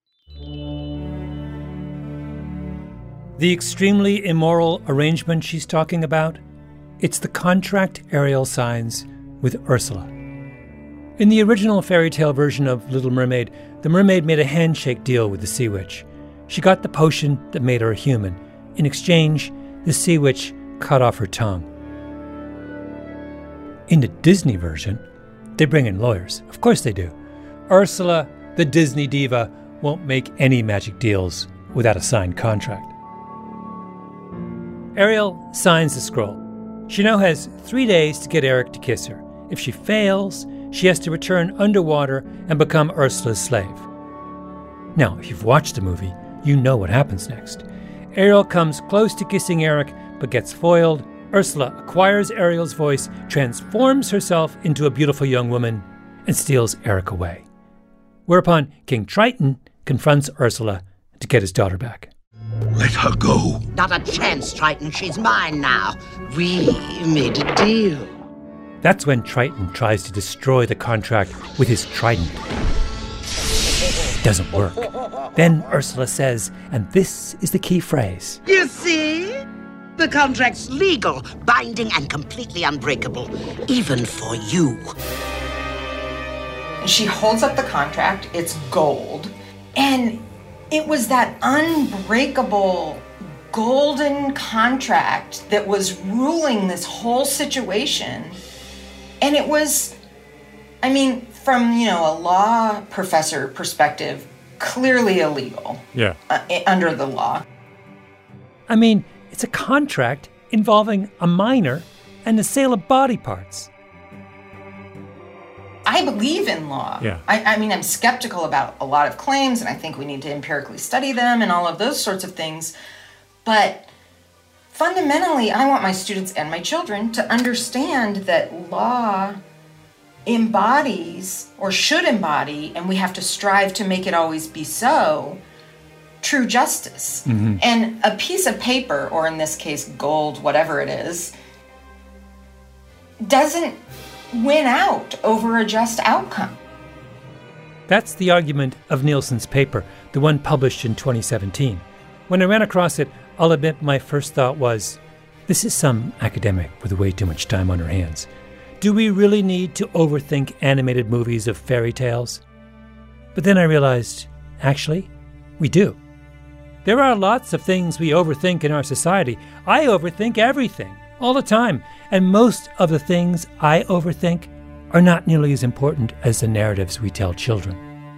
The extremely immoral arrangement she's talking about? It's the contract Ariel signs with Ursula. In the original fairy tale version of Little Mermaid, the mermaid made a handshake deal with the sea witch. She got the potion that made her a human. In exchange, the sea witch cut off her tongue. In the Disney version, they bring in lawyers. Of course they do. Ursula, the Disney diva, won't make any magic deals without a signed contract. Ariel signs the scroll. She now has three days to get Eric to kiss her. If she fails, she has to return underwater and become Ursula's slave. Now, if you've watched the movie, you know what happens next. Ariel comes close to kissing Eric, but gets foiled. Ursula acquires Ariel's voice, transforms herself into a beautiful young woman, and steals Eric away. Whereupon King Triton confronts Ursula to get his daughter back. Let her go. Not a chance, Triton. She's mine now. We made a deal. That's when Triton tries to destroy the contract with his trident. It doesn't work. Then Ursula says, and this is the key phrase. You see? The contract's legal, binding, and completely unbreakable, even for you. She holds up the contract. It's gold. And it was that unbreakable golden contract that was ruling this whole situation. And it was, I mean, from, you know, a law professor perspective, clearly illegal. Yeah. Uh, under the law. I mean, it's a contract involving a minor and the sale of body parts. I believe in law. Yeah. I, I mean, I'm skeptical about a lot of claims, and I think we need to empirically study them and all of those sorts of things. But fundamentally, I want my students and my children to understand that law embodies, or should embody, and we have to strive to make it always be so, true justice. Mm-hmm. And a piece of paper, or in this case, gold, whatever it is, doesn't win out over a just outcome. That's the argument of Nielsen's paper, the one published in twenty seventeen. When I ran across it, I'll admit my first thought was, this is some academic with way too much time on her hands. Do we really need to overthink animated movies of fairy tales? But then I realized, actually, we do. There are lots of things we overthink in our society. I overthink everything, all the time. And most of the things I overthink are not nearly as important as the narratives we tell children.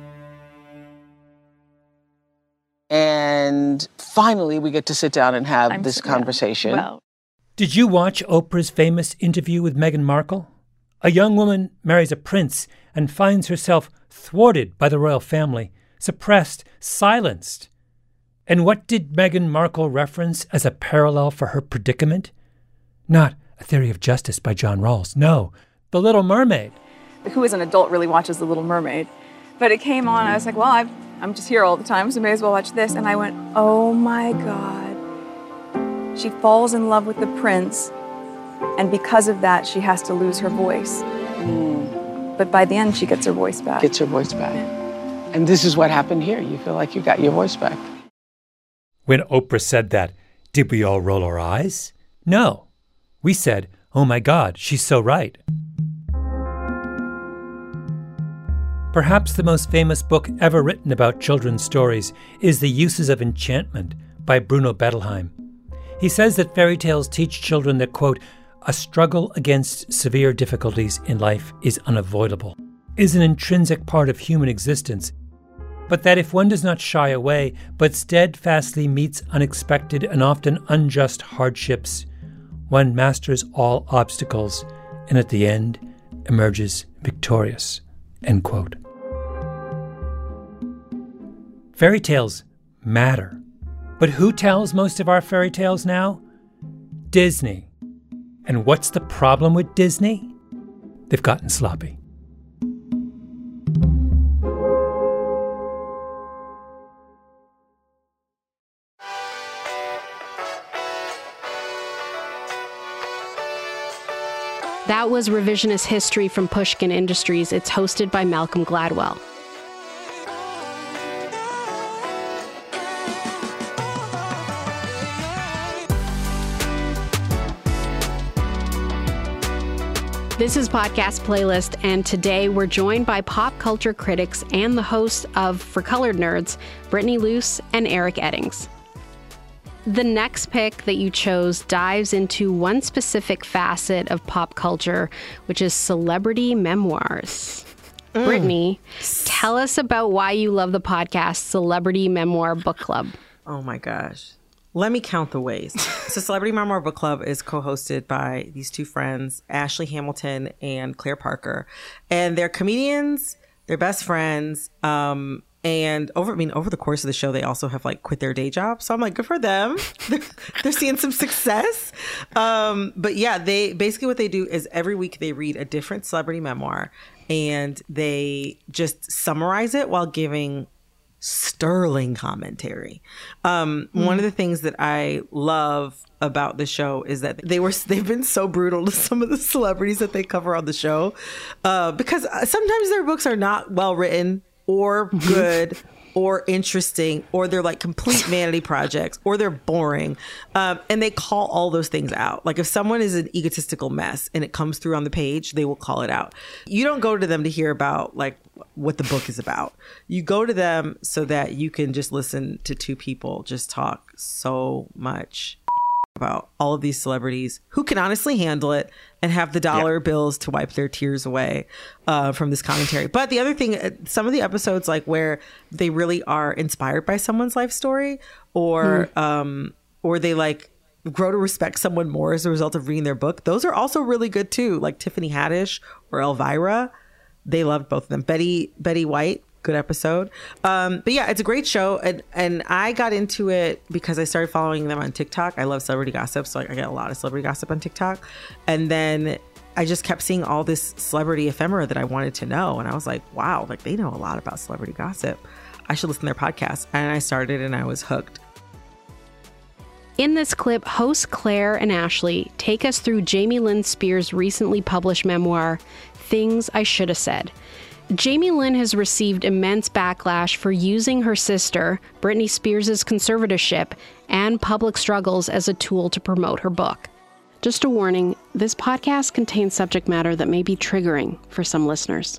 And finally, we get to sit down and have I'm this so- conversation. yeah. Well, Did you watch Oprah's famous interview with Meghan Markle? A young woman marries a prince and finds herself thwarted by the royal family, suppressed, silenced. And what did Meghan Markle reference as a parallel for her predicament? Not A Theory of Justice by John Rawls. No, The Little Mermaid. Who as an adult really watches The Little Mermaid? But it came on, I was like, well, I've, I'm just here all the time, so may as well watch this. And I went, oh my God. She falls in love with the prince, and because of that, she has to lose her voice. Mm. But by the end, she gets her voice back. Gets her voice back. And this is what happened here. You feel like you got your voice back. When Oprah said that, did we all roll our eyes? No. We said, oh my God, she's so right. Perhaps the most famous book ever written about children's stories is The Uses of Enchantment by Bruno Bettelheim. He says that fairy tales teach children that, quote, a struggle against severe difficulties in life is unavoidable, is an intrinsic part of human existence, but that if one does not shy away, but steadfastly meets unexpected and often unjust hardships, one masters all obstacles and at the end emerges victorious, end quote. Fairy tales matter. But who tells most of our fairy tales now? Disney. And what's the problem with Disney? They've gotten sloppy. That was Revisionist History from Pushkin Industries. It's hosted by Malcolm Gladwell. This is Podcast Playlist, and today we're joined by pop culture critics and the hosts of For Colored Nerds, Brittany Luce and Eric Eddings. The next pick that you chose dives into one specific facet of pop culture, which is celebrity memoirs. Mm. Brittany, tell us about why you love the podcast Celebrity Memoir Book Club. Oh my gosh. Let me count the ways. So Celebrity Memoir Book Club is co-hosted by these two friends, Ashley Hamilton and Claire Parker. And they're comedians, they're best friends. Um, and over, I mean, over the course of the show, they also have like quit their day job. So I'm like, good for them. they're, they're seeing some success. Um, but yeah, they basically what they do is every week they read a different celebrity memoir and they just summarize it while giving sterling commentary. Um, mm. One of the things that I love about the show is that they were they've been so brutal to some of the celebrities that they cover on the show, uh, because sometimes their books are not well written or good or interesting, or they're like complete vanity projects, or they're boring, um, and they call all those things out. Like if someone is an egotistical mess and it comes through on the page, they will call it out. You don't go to them to hear about like what the book is about. You go to them so that you can just listen to two people just talk so much about all of these celebrities who can honestly handle it and have the dollar yeah. bills to wipe their tears away uh, from this commentary. But the other thing, some of the episodes like where they really are inspired by someone's life story, or mm. um, or they like grow to respect someone more as a result of reading their book, those are also really good too. Like Tiffany Haddish or Elvira, they loved both of them. Betty Betty White, good episode. Um, but yeah, it's a great show. And, and I got into it because I started following them on TikTok. I love celebrity gossip. So I get a lot of celebrity gossip on TikTok. And then I just kept seeing all this celebrity ephemera that I wanted to know. And I was like, wow, like they know a lot about celebrity gossip. I should listen to their podcast. And I started and I was hooked. In this clip, hosts Claire and Ashley take us through Jamie Lynn Spears' recently published memoir, Things I Should Have Said. Jamie Lynn has received immense backlash for using her sister, Britney Spears' conservatorship, and public struggles as a tool to promote her book. Just a warning, this podcast contains subject matter that may be triggering for some listeners.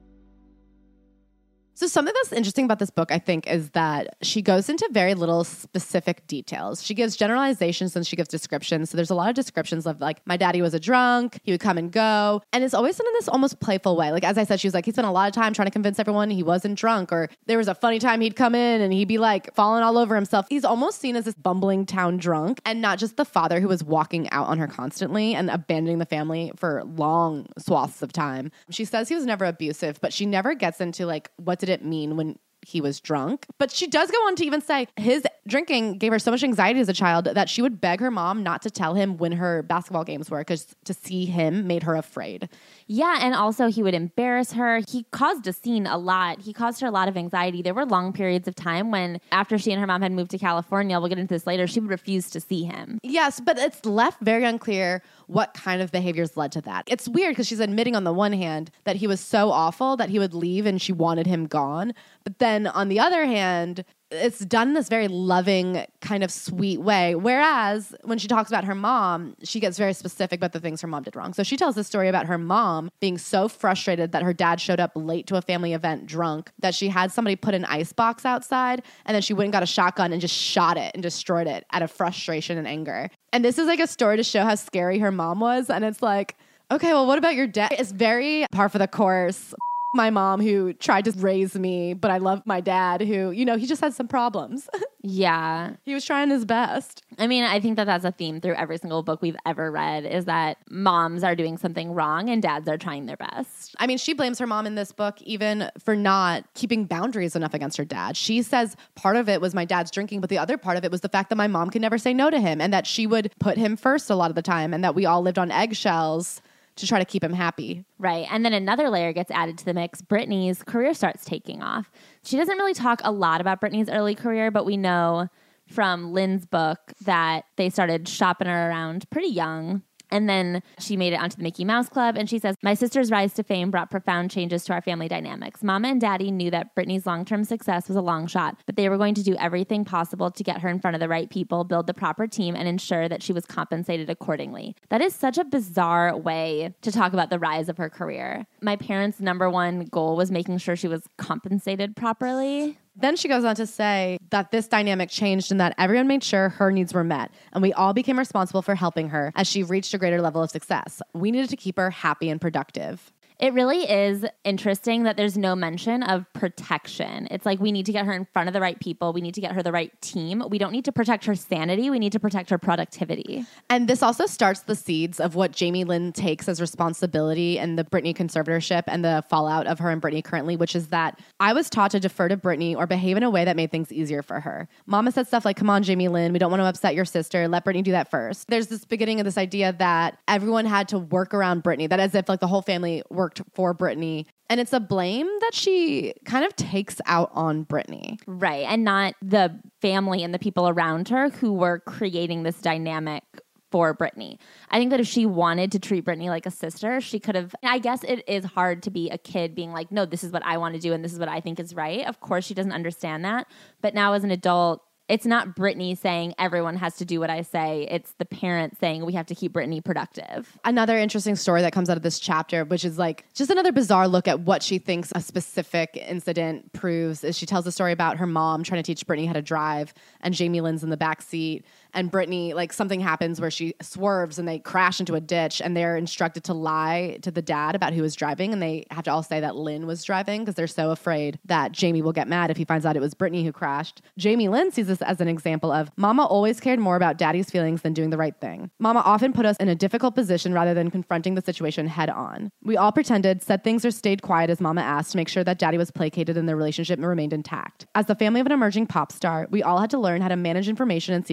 So something that's interesting about this book, I think, is that she goes into very little specific details. She gives generalizations and she gives descriptions. So there's a lot of descriptions of like, my daddy was a drunk, he would come and go. And it's always done in this almost playful way. Like, as I said, she was like, he spent a lot of time trying to convince everyone he wasn't drunk. Or there was a funny time he'd come in and he'd be like falling all over himself. He's almost seen as this bumbling town drunk and not just the father who was walking out on her constantly and abandoning the family for long swaths of time. She says he was never abusive, but she never gets into like, what did it mean when he was drunk? But she does go on to even say his drinking gave her so much anxiety as a child that she would beg her mom not to tell him when her basketball games were because to see him made her afraid. Yeah, and also he would embarrass her. He caused a scene a lot. He caused her a lot of anxiety. There were long periods of time when after she and her mom had moved to California, we'll get into this later, she would refuse to see him. Yes, but it's left very unclear what kind of behaviors led to that. It's weird because she's admitting on the one hand that he was so awful that he would leave and she wanted him gone. But then on the other hand, it's done in this very loving, kind of sweet way. Whereas when she talks about her mom, she gets very specific about the things her mom did wrong. So she tells this story about her mom being so frustrated that her dad showed up late to a family event drunk that she had somebody put an ice box outside and then she went and got a shotgun and just shot it and destroyed it out of frustration and anger. And this is like a story to show how scary her mom was. And it's like, okay, well, what about your dad? It's very par for the course. My mom who tried to raise me, but I love my dad who, you know, he just had some problems. Yeah. He was trying his best. I mean, I think that that's a theme through every single book we've ever read is that moms are doing something wrong and dads are trying their best. I mean, she blames her mom in this book even for not keeping boundaries enough against her dad. She says part of it was my dad's drinking, but the other part of it was the fact that my mom could never say no to him and that she would put him first a lot of the time and that we all lived on eggshells to try to keep him happy. Right. And then another layer gets added to the mix. Britney's career starts taking off. She doesn't really talk a lot about Britney's early career, but we know from Lynn's book that they started shopping her around pretty young. And then she made it onto the Mickey Mouse Club. And she says, my sister's rise to fame brought profound changes to our family dynamics. Mama and Daddy knew that Britney's long-term success was a long shot, but they were going to do everything possible to get her in front of the right people, build the proper team, and ensure that she was compensated accordingly. That is such a bizarre way to talk about the rise of her career. My parents' number one goal was making sure she was compensated properly. Then she goes on to say that this dynamic changed and that everyone made sure her needs were met, and we all became responsible for helping her as she reached a greater level of success. We needed to keep her happy and productive. It really is interesting that there's no mention of protection. It's like we need to get her in front of the right people. We need to get her the right team. We don't need to protect her sanity. We need to protect her productivity. And this also starts the seeds of what Jamie Lynn takes as responsibility in the Britney conservatorship and the fallout of her and Britney currently, which is that I was taught to defer to Britney or behave in a way that made things easier for her. Mama said stuff like, come on, Jamie Lynn, we don't want to upset your sister. Let Britney do that first. There's this beginning of this idea that everyone had to work around Britney, that as if like the whole family worked for Britney. And it's a blame that she kind of takes out on Britney. Right. And not the family and the people around her who were creating this dynamic for Britney. I think that if she wanted to treat Britney like a sister, she could have, I guess it is hard to be a kid being like, no, this is what I want to do and this is what I think is right. Of course, she doesn't understand that. But now as an adult, it's not Britney saying everyone has to do what I say. It's the parents saying we have to keep Britney productive. Another interesting story that comes out of this chapter, which is like just another bizarre look at what she thinks a specific incident proves, is she tells a story about her mom trying to teach Britney how to drive and Jamie Lynn's in the back seat. And Britney, like something happens where she swerves and they crash into a ditch and they're instructed to lie to the dad about who was driving. And they have to all say that Lynn was driving because they're so afraid that Jamie will get mad if he finds out it was Britney who crashed. Jamie Lynn sees this as an example of Mama always cared more about Daddy's feelings than doing the right thing. Mama often put us in a difficult position rather than confronting the situation head on. We all pretended, said things or stayed quiet as Mama asked to make sure that Daddy was placated and their relationship remained intact. As the family of an emerging pop star, we all had to learn how to manage information and secrets in a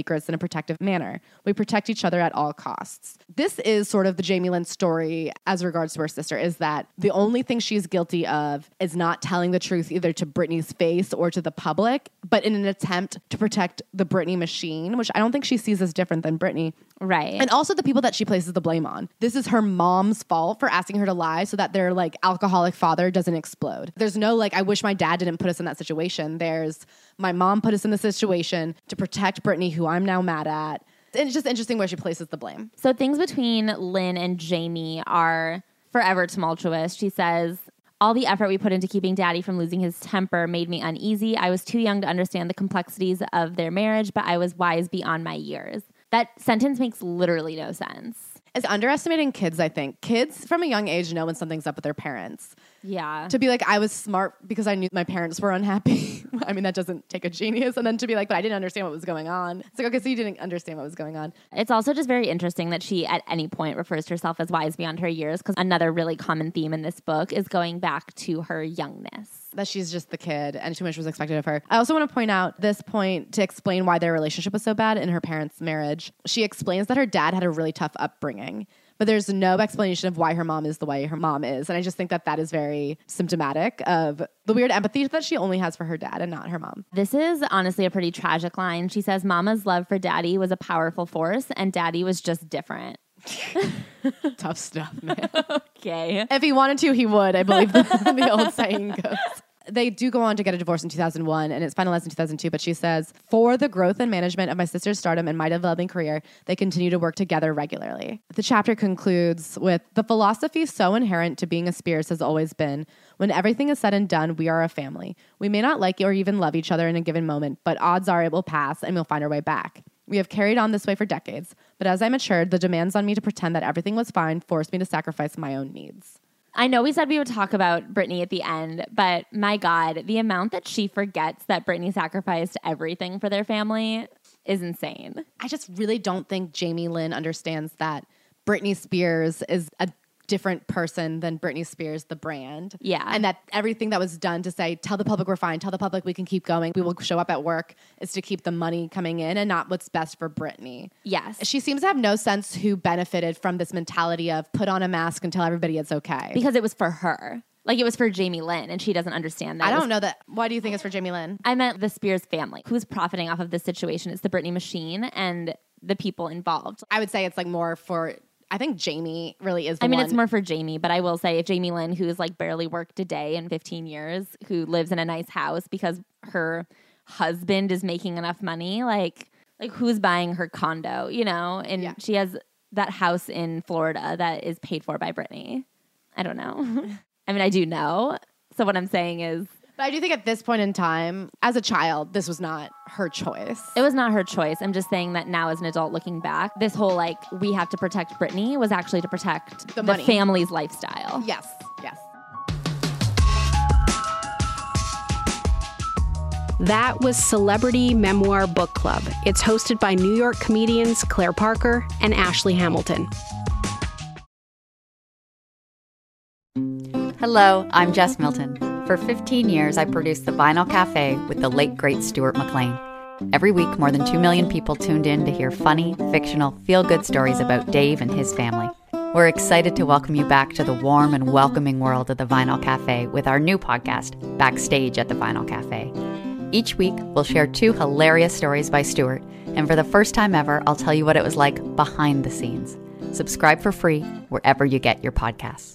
protective manner. We protect each other at all costs. This is sort of the Jamie Lynn story as regards to her sister, is that the only thing she's guilty of is not telling the truth either to Britney's face or to the public, but in an attempt to protect the Britney machine, which I don't think she sees as different than Britney. Right. And also the people that she places the blame on. This is her mom's fault for asking her to lie so that their like alcoholic father doesn't explode. There's no like, I wish my dad didn't put us in that situation. There's my mom put us in the situation to protect Britney, who I'm now mad at. And it's just interesting where she places the blame. So things between Lynn and Jamie are forever tumultuous. She says, all the effort we put into keeping Daddy from losing his temper made me uneasy. I was too young to understand the complexities of their marriage, but I was wise beyond my years. That sentence makes literally no sense. It's underestimating kids, I think. Kids from a young age know when something's up with their parents. Yeah. To be like, I was smart because I knew my parents were unhappy. I mean, that doesn't take a genius. And then to be like, but I didn't understand what was going on. It's like, okay, so you didn't understand what was going on. It's also just very interesting that she at any point refers to herself as wise beyond her years, because another really common theme in this book is going back to her youngness. That she's just the kid and too much was expected of her. I also want to point out this point to explain why their relationship was so bad in her parents' marriage. She explains that her dad had a really tough upbringing, but there's no explanation of why her mom is the way her mom is. And I just think that that is very symptomatic of the weird empathy that she only has for her dad and not her mom. This is honestly a pretty tragic line. She says, Mama's love for Daddy was a powerful force and Daddy was just different. Tough stuff, man. Okay. If he wanted to, he would, I believe the, the old saying goes. They do go on to get a divorce in two thousand one, and it's finalized in two thousand two, but she says, for the growth and management of my sister's stardom and my developing career, they continue to work together regularly. The chapter concludes with, the philosophy so inherent to being a Spears has always been, when everything is said and done, we are a family. We may not like or even love each other in a given moment, but odds are it will pass and we'll find our way back. We have carried on this way for decades, but as I matured, the demands on me to pretend that everything was fine forced me to sacrifice my own needs. I know we said we would talk about Britney at the end, but my God, the amount that she forgets that Britney sacrificed everything for their family is insane. I just really don't think Jamie Lynn understands that Britney Spears is a different person than Britney Spears, the brand. Yeah. And that everything that was done to say, tell the public we're fine, tell the public we can keep going, we will show up at work, is to keep the money coming in and not what's best for Britney. Yes. She seems to have no sense who benefited from this mentality of put on a mask and tell everybody it's okay. Because it was for her. Like, it was for Jamie Lynn, and she doesn't understand that. I don't was, know that. Why do you think it's for Jamie Lynn? I meant the Spears family. Who's profiting off of this situation? It's the Britney machine and the people involved. I would say it's like more for... I think Jamie really is the I mean, one. it's more for Jamie, but I will say if Jamie Lynn, who's like barely worked a day in fifteen years, who lives in a nice house because her husband is making enough money, like, like who's buying her condo, you know? And yeah. She has that house in Florida that is paid for by Britney. I don't know. I mean, I do know. So what I'm saying is... But I do think at this point in time, as a child, this was not her choice. It was not her choice. I'm just saying that now as an adult looking back, this whole like, we have to protect Britney was actually to protect the, the family's lifestyle. Yes, yes. That was Celebrity Memoir Book Club. It's hosted by New York comedians Claire Parker and Ashley Hamilton. Hello, I'm Jess Milton. For fifteen years, I produced The Vinyl Cafe with the late, great Stuart McLean. Every week, more than two million people tuned in to hear funny, fictional, feel-good stories about Dave and his family. We're excited to welcome you back to the warm and welcoming world of The Vinyl Cafe with our new podcast, Backstage at The Vinyl Cafe. Each week, we'll share two hilarious stories by Stuart, and for the first time ever, I'll tell you what it was like behind the scenes. Subscribe for free wherever you get your podcasts.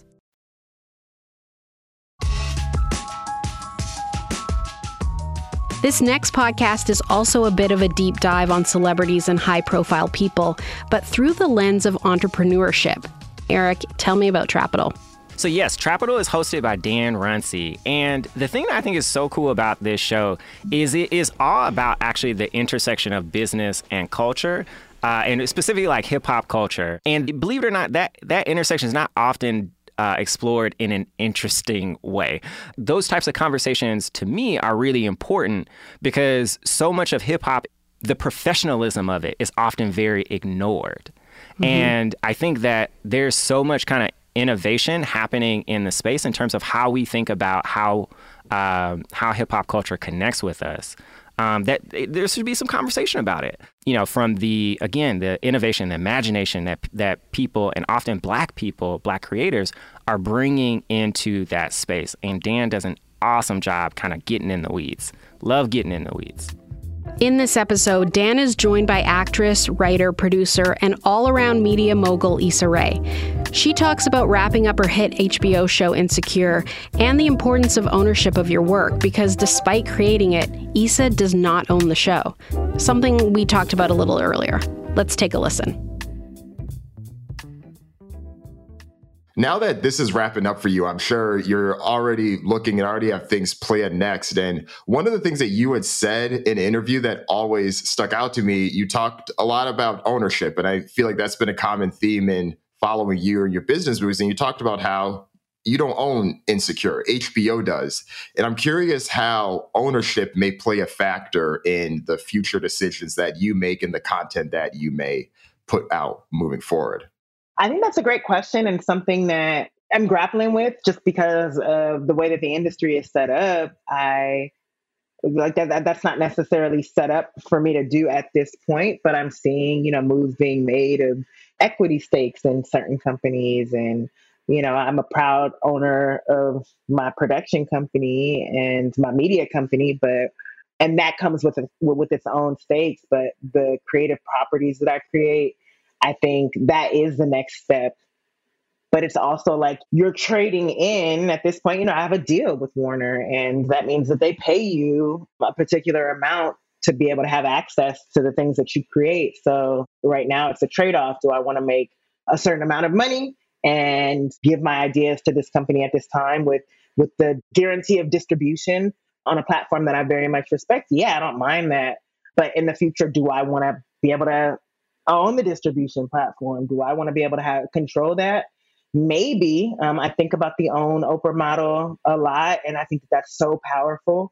This next podcast is also a bit of a deep dive on celebrities and high-profile people, but through the lens of entrepreneurship. Eric, tell me about Trapital. So yes, Trapital is hosted by Dan Runcie. And the thing that I think is so cool about this show is it is all about actually the intersection of business and culture. Uh, and specifically like hip hop culture. And believe it or not, that, that intersection is not often Uh, explored in an interesting way. Those types of conversations, to me, are really important because so much of hip-hop, the professionalism of it is often very ignored. Mm-hmm. And I think that there's so much kind of innovation happening in the space in terms of how we think about how um, how hip-hop culture connects with us. Um, that there should be some conversation about it. You know, from the, again, the innovation, the imagination that that people, and often Black people, Black creators, are bringing into that space. And Dan does an awesome job kind of getting in the weeds. Love getting in the weeds. In this episode, Dan is joined by actress, writer, producer, and all-around media mogul Issa Rae. She talks about wrapping up her hit H B O show Insecure and the importance of ownership of your work, because despite creating it, Issa does not own the show. Something we talked about a little earlier. Let's take a listen. Now that this is wrapping up for you, I'm sure you're already looking and already have things planned next. And one of the things that you had said in an interview that always stuck out to me, you talked a lot about ownership. And I feel like that's been a common theme in following you and your business moves. And you talked about how you don't own Insecure, H B O does. And I'm curious how ownership may play a factor in the future decisions that you make and the content that you may put out moving forward. I think that's a great question, and something that I'm grappling with just because of the way that the industry is set up. I like that, that that's not necessarily set up for me to do at this point, but I'm seeing, you know, moves being made of equity stakes in certain companies. And, you know, I'm a proud owner of my production company and my media company, but and that comes with, a, with its own stakes. But the creative properties that I create, I think that is the next step. But it's also like you're trading in at this point. You know, I have a deal with Warner, and that means that they pay you a particular amount to be able to have access to the things that you create. So right now it's a trade-off. Do I want to make a certain amount of money and give my ideas to this company at this time with, with the guarantee of distribution on a platform that I very much respect? Yeah, I don't mind that. But in the future, do I want to be able to own the distribution platform? Do I want to be able to have control that? Maybe. Um, I think about the own Oprah model a lot, and I think that that's so powerful,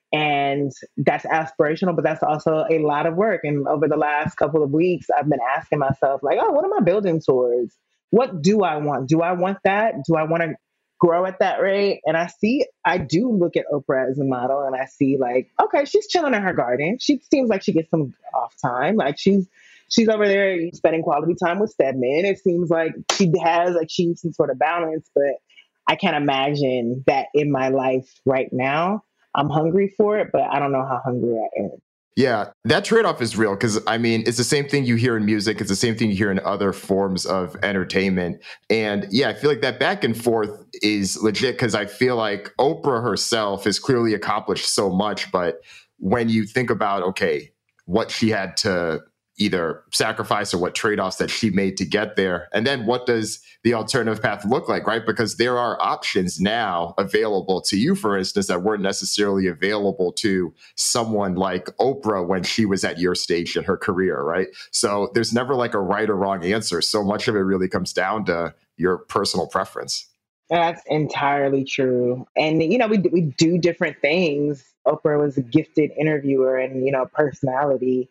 and that's aspirational, but that's also a lot of work. And over the last couple of weeks, I've been asking myself, like, oh, what am I building towards? What do I want? Do I want that? Do I want to grow at that rate? And I see, I do look at Oprah as a model, and I see like, okay, she's chilling in her garden. She seems like she gets some off time. Like she's She's over there spending quality time with Stedman. It seems like she has achieved some sort of balance, but I can't imagine that in my life right now. I'm hungry for it, but I don't know how hungry I am. Yeah, that trade-off is real because, I mean, it's the same thing you hear in music. It's the same thing you hear in other forms of entertainment. And yeah, I feel like that back and forth is legit because I feel like Oprah herself has clearly accomplished so much. But when you think about, okay, what she had to either sacrifice or what trade-offs that she made to get there. And then what does the alternative path look like, right? Because there are options now available to you, for instance, that weren't necessarily available to someone like Oprah when she was at your stage in her career, right? So there's never like a right or wrong answer. So much of it really comes down to your personal preference. That's entirely true. And, you know, we, we do different things. Oprah was a gifted interviewer and, you know, personality.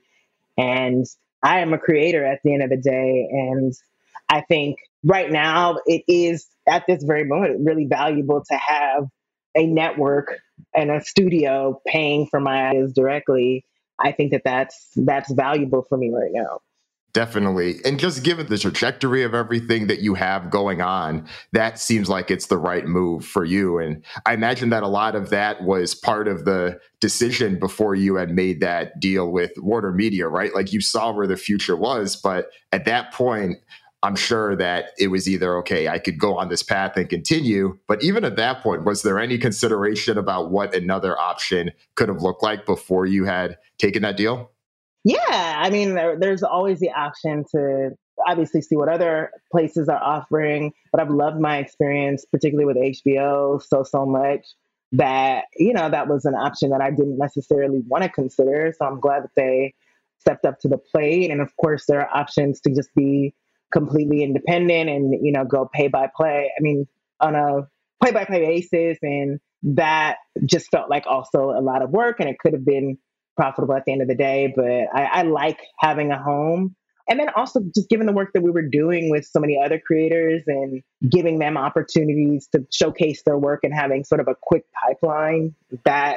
And I am a creator at the end of the day. And I think right now it is at this very moment really valuable to have a network and a studio paying for my ideas directly. I think that that's, that's valuable for me right now. Definitely. And just given the trajectory of everything that you have going on, that seems like it's the right move for you. And I imagine that a lot of that was part of the decision before you had made that deal with Warner Media, right? Like you saw where the future was, but at that point, I'm sure that it was either, okay, I could go on this path and continue. But even at that point, was there any consideration about what another option could have looked like before you had taken that deal? Yeah, I mean, there, there's always the option to obviously see what other places are offering, but I've loved my experience, particularly with H B O, so, so much that, you know, that was an option that I didn't necessarily want to consider. So I'm glad that they stepped up to the plate. And of course, there are options to just be completely independent and, you know, go pay by play. I mean, on a play by play basis. And that just felt like also a lot of work, and it could have been profitable at the end of the day, but I, I like having a home. And then also just given the work that we were doing with so many other creators and giving them opportunities to showcase their work and having sort of a quick pipeline, that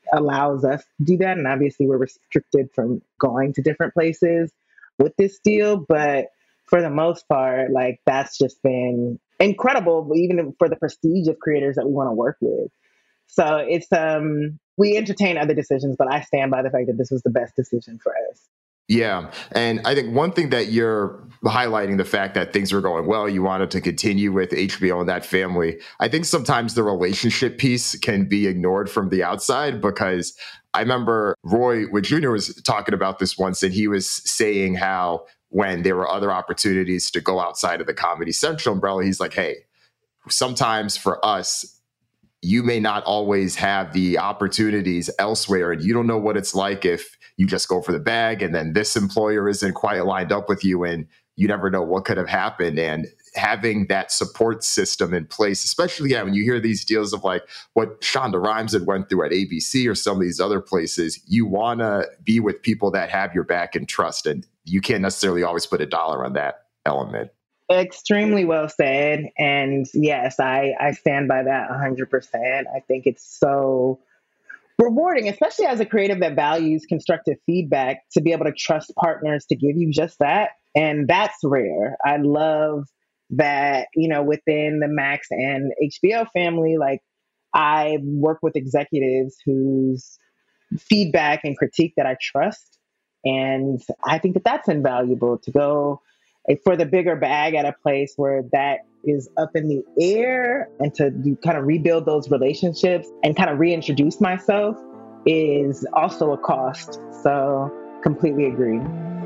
allows us to do that. And obviously we're restricted from going to different places with this deal. But for the most part, like that's just been incredible, even for the prestige of creators that we want to work with. So it's, um, we entertain other decisions, but I stand by the fact that this was the best decision for us. Yeah. And I think one thing that you're highlighting, the fact that things were going well, you wanted to continue with H B O and that family. I think sometimes the relationship piece can be ignored from the outside, because I remember Roy Wood Junior was talking about this once, and he was saying how when there were other opportunities to go outside of the Comedy Central umbrella, he's like, hey, sometimes for us, you may not always have the opportunities elsewhere, and you don't know what it's like if you just go for the bag and then this employer isn't quite lined up with you, and you never know what could have happened. And having that support system in place, especially yeah, when you hear these deals of like what Shonda Rhimes had went through at A B C or some of these other places, you want to be with people that have your back and trust, and you can't necessarily always put a dollar on that element. Extremely well said. And yes, I, I stand by that one hundred percent. I think it's so rewarding, especially as a creative that values constructive feedback, to be able to trust partners to give you just that. And that's rare. I love that, you know, within the Max and H B O family, like I work with executives whose feedback and critique that I trust. And I think that that's invaluable to go for the bigger bag at a place where that is up in the air, and to do, kind of rebuild those relationships and kind of reintroduce myself is also a cost. So completely agree.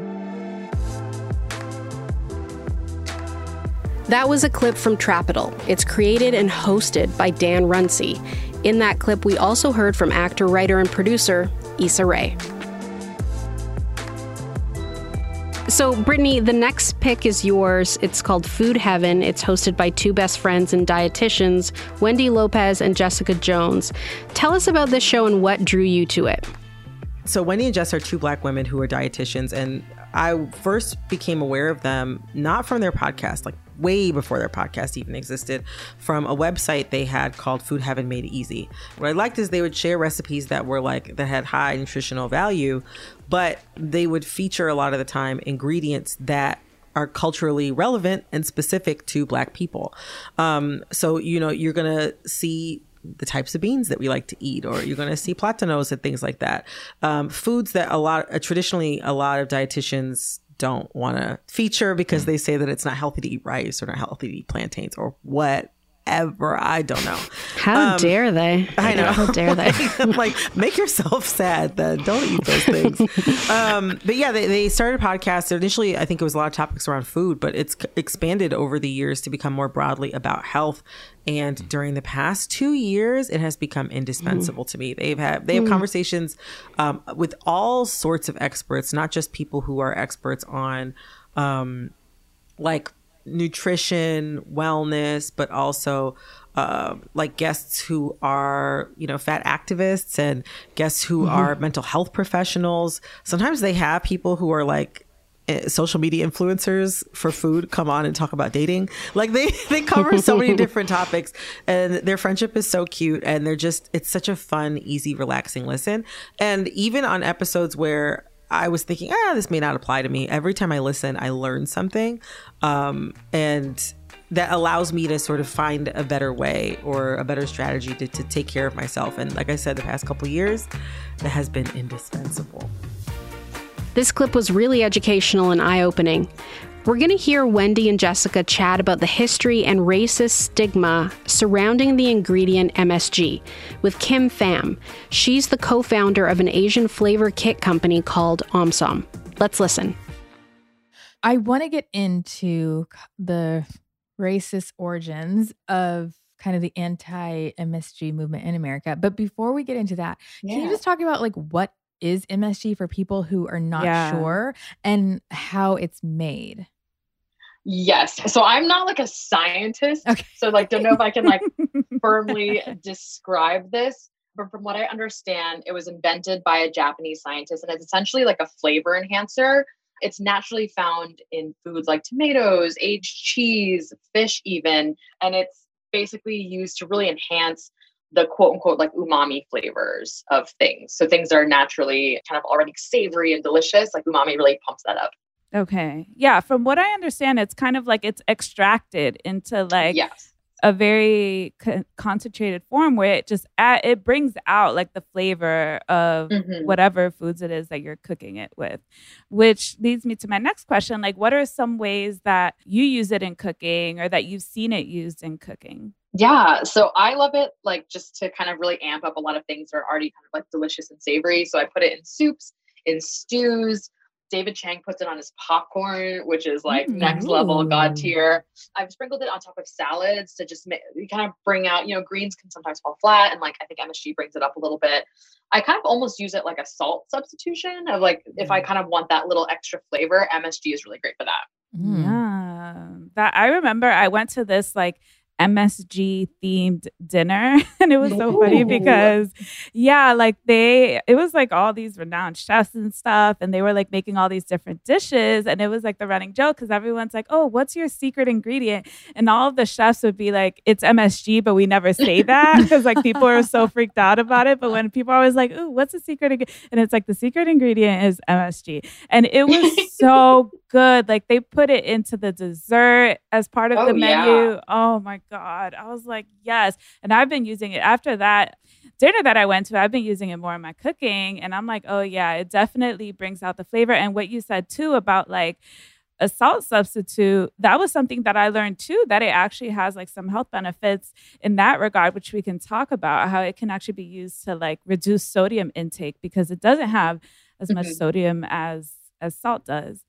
That was a clip from Trapital. It's created and hosted by Dan Runcie. In that clip, we also heard from actor, writer, and producer Issa Rae. So, Brittany, the next pick is yours. It's called Food Heaven. It's hosted by two best friends and dietitians, Wendy Lopez and Jessica Jones. Tell us about this show and what drew you to it. So Wendy and Jess are two Black women who are dietitians, and I first became aware of them not from their podcast, like way before their podcast even existed, from a website they had called Food Heaven Made Easy. What I liked is they would share recipes that were like, that had high nutritional value, but they would feature a lot of the time ingredients that are culturally relevant and specific to Black people. Um, so, you know, you're going to see the types of beans that we like to eat, or you're going to see platanos and things like that. Um, foods that a lot, uh, traditionally a lot of dietitians don't want to feature because they say that it's not healthy to eat rice or not healthy to eat plantains or whatever. I don't know. How Um, dare they? I know. How dare they? I'm like, make yourself sad then. Don't eat those things. um, but yeah, they, they started a podcast. Initially, I think it was a lot of topics around food, but it's expanded over the years to become more broadly about health. And during the past two years, it has become indispensable mm. to me. They've had they have mm. conversations um, with all sorts of experts, not just people who are experts on um, like nutrition, wellness, but also uh, like guests who are, you know, fat activists and guests who mm-hmm. are mental health professionals. Sometimes they have people who are like social media influencers for food come on and talk about dating. Like they they cover so many different topics, and their friendship is so cute, and they're just, it's such a fun, easy, relaxing listen. And even on episodes where I was thinking, ah, this may not apply to me, every time I listen, I learn something. Um, and that allows me to sort of find a better way or a better strategy to, to take care of myself. And like I said, the past couple of years, that has been indispensable. This clip was really educational and eye-opening. We're going to hear Wendy and Jessica chat about the history and racist stigma surrounding the ingredient M S G with Kim Pham. She's the co-founder of an Asian flavor kit company called Omsom. Let's listen. I want to get into the racist origins of kind of the anti-M S G movement in America. But before we get into that, yeah. can you just talk about like what is M S G for people who are not yeah. sure, and how it's made? Yes. So I'm not like a scientist. Okay. So like, don't know if I can like firmly describe this, but from what I understand, it was invented by a Japanese scientist, and it's essentially like a flavor enhancer. It's naturally found in foods like tomatoes, aged cheese, fish even, and it's basically used to really enhance the quote unquote like umami flavors of things. So things that are naturally kind of already savory and delicious, like umami really pumps that up. Okay. Yeah. From what I understand, it's kind of like it's extracted into like yes. a very co- concentrated form where it just add, it brings out like the flavor of mm-hmm. whatever foods it is that you're cooking it with, which leads me to my next question. Like, what are some ways that you use it in cooking or that you've seen it used in cooking? Yeah. So I love it, like just to kind of really amp up a lot of things that are already kind of like delicious and savory. So I put it in soups, in stews. David Chang puts it on his popcorn, which is like mm, next level, ooh. God tier. I've sprinkled it on top of salads to just make, kind of bring out, you know, greens can sometimes fall flat. And like, I think M S G brings it up a little bit. I kind of almost use it like a salt substitution of like, mm. if I kind of want that little extra flavor, M S G is really great for that. Mm. Yeah. That I remember I went to this like M S G themed dinner and it was so funny because yeah, like they it was like all these renowned chefs and stuff and they were like making all these different dishes and it was like the running joke because everyone's like, oh, what's your secret ingredient? And all of the chefs would be like, it's M S G, but we never say that because like people are so freaked out about it. But when people are always like, ooh, what's the secret ingredient? And it's like the secret ingredient is M S G. And it was so good. Like they put it into the dessert as part of oh, the menu. Yeah. Oh my God. I was like, yes. And I've been using it after that dinner that I went to. I've been using it more in my cooking. And I'm like, oh yeah, it definitely brings out the flavor. And what you said too about like a salt substitute, that was something that I learned too, that it actually has like some health benefits in that regard, which we can talk about how it can actually be used to like reduce sodium intake because it doesn't have as much mm-hmm. sodium as as salt does.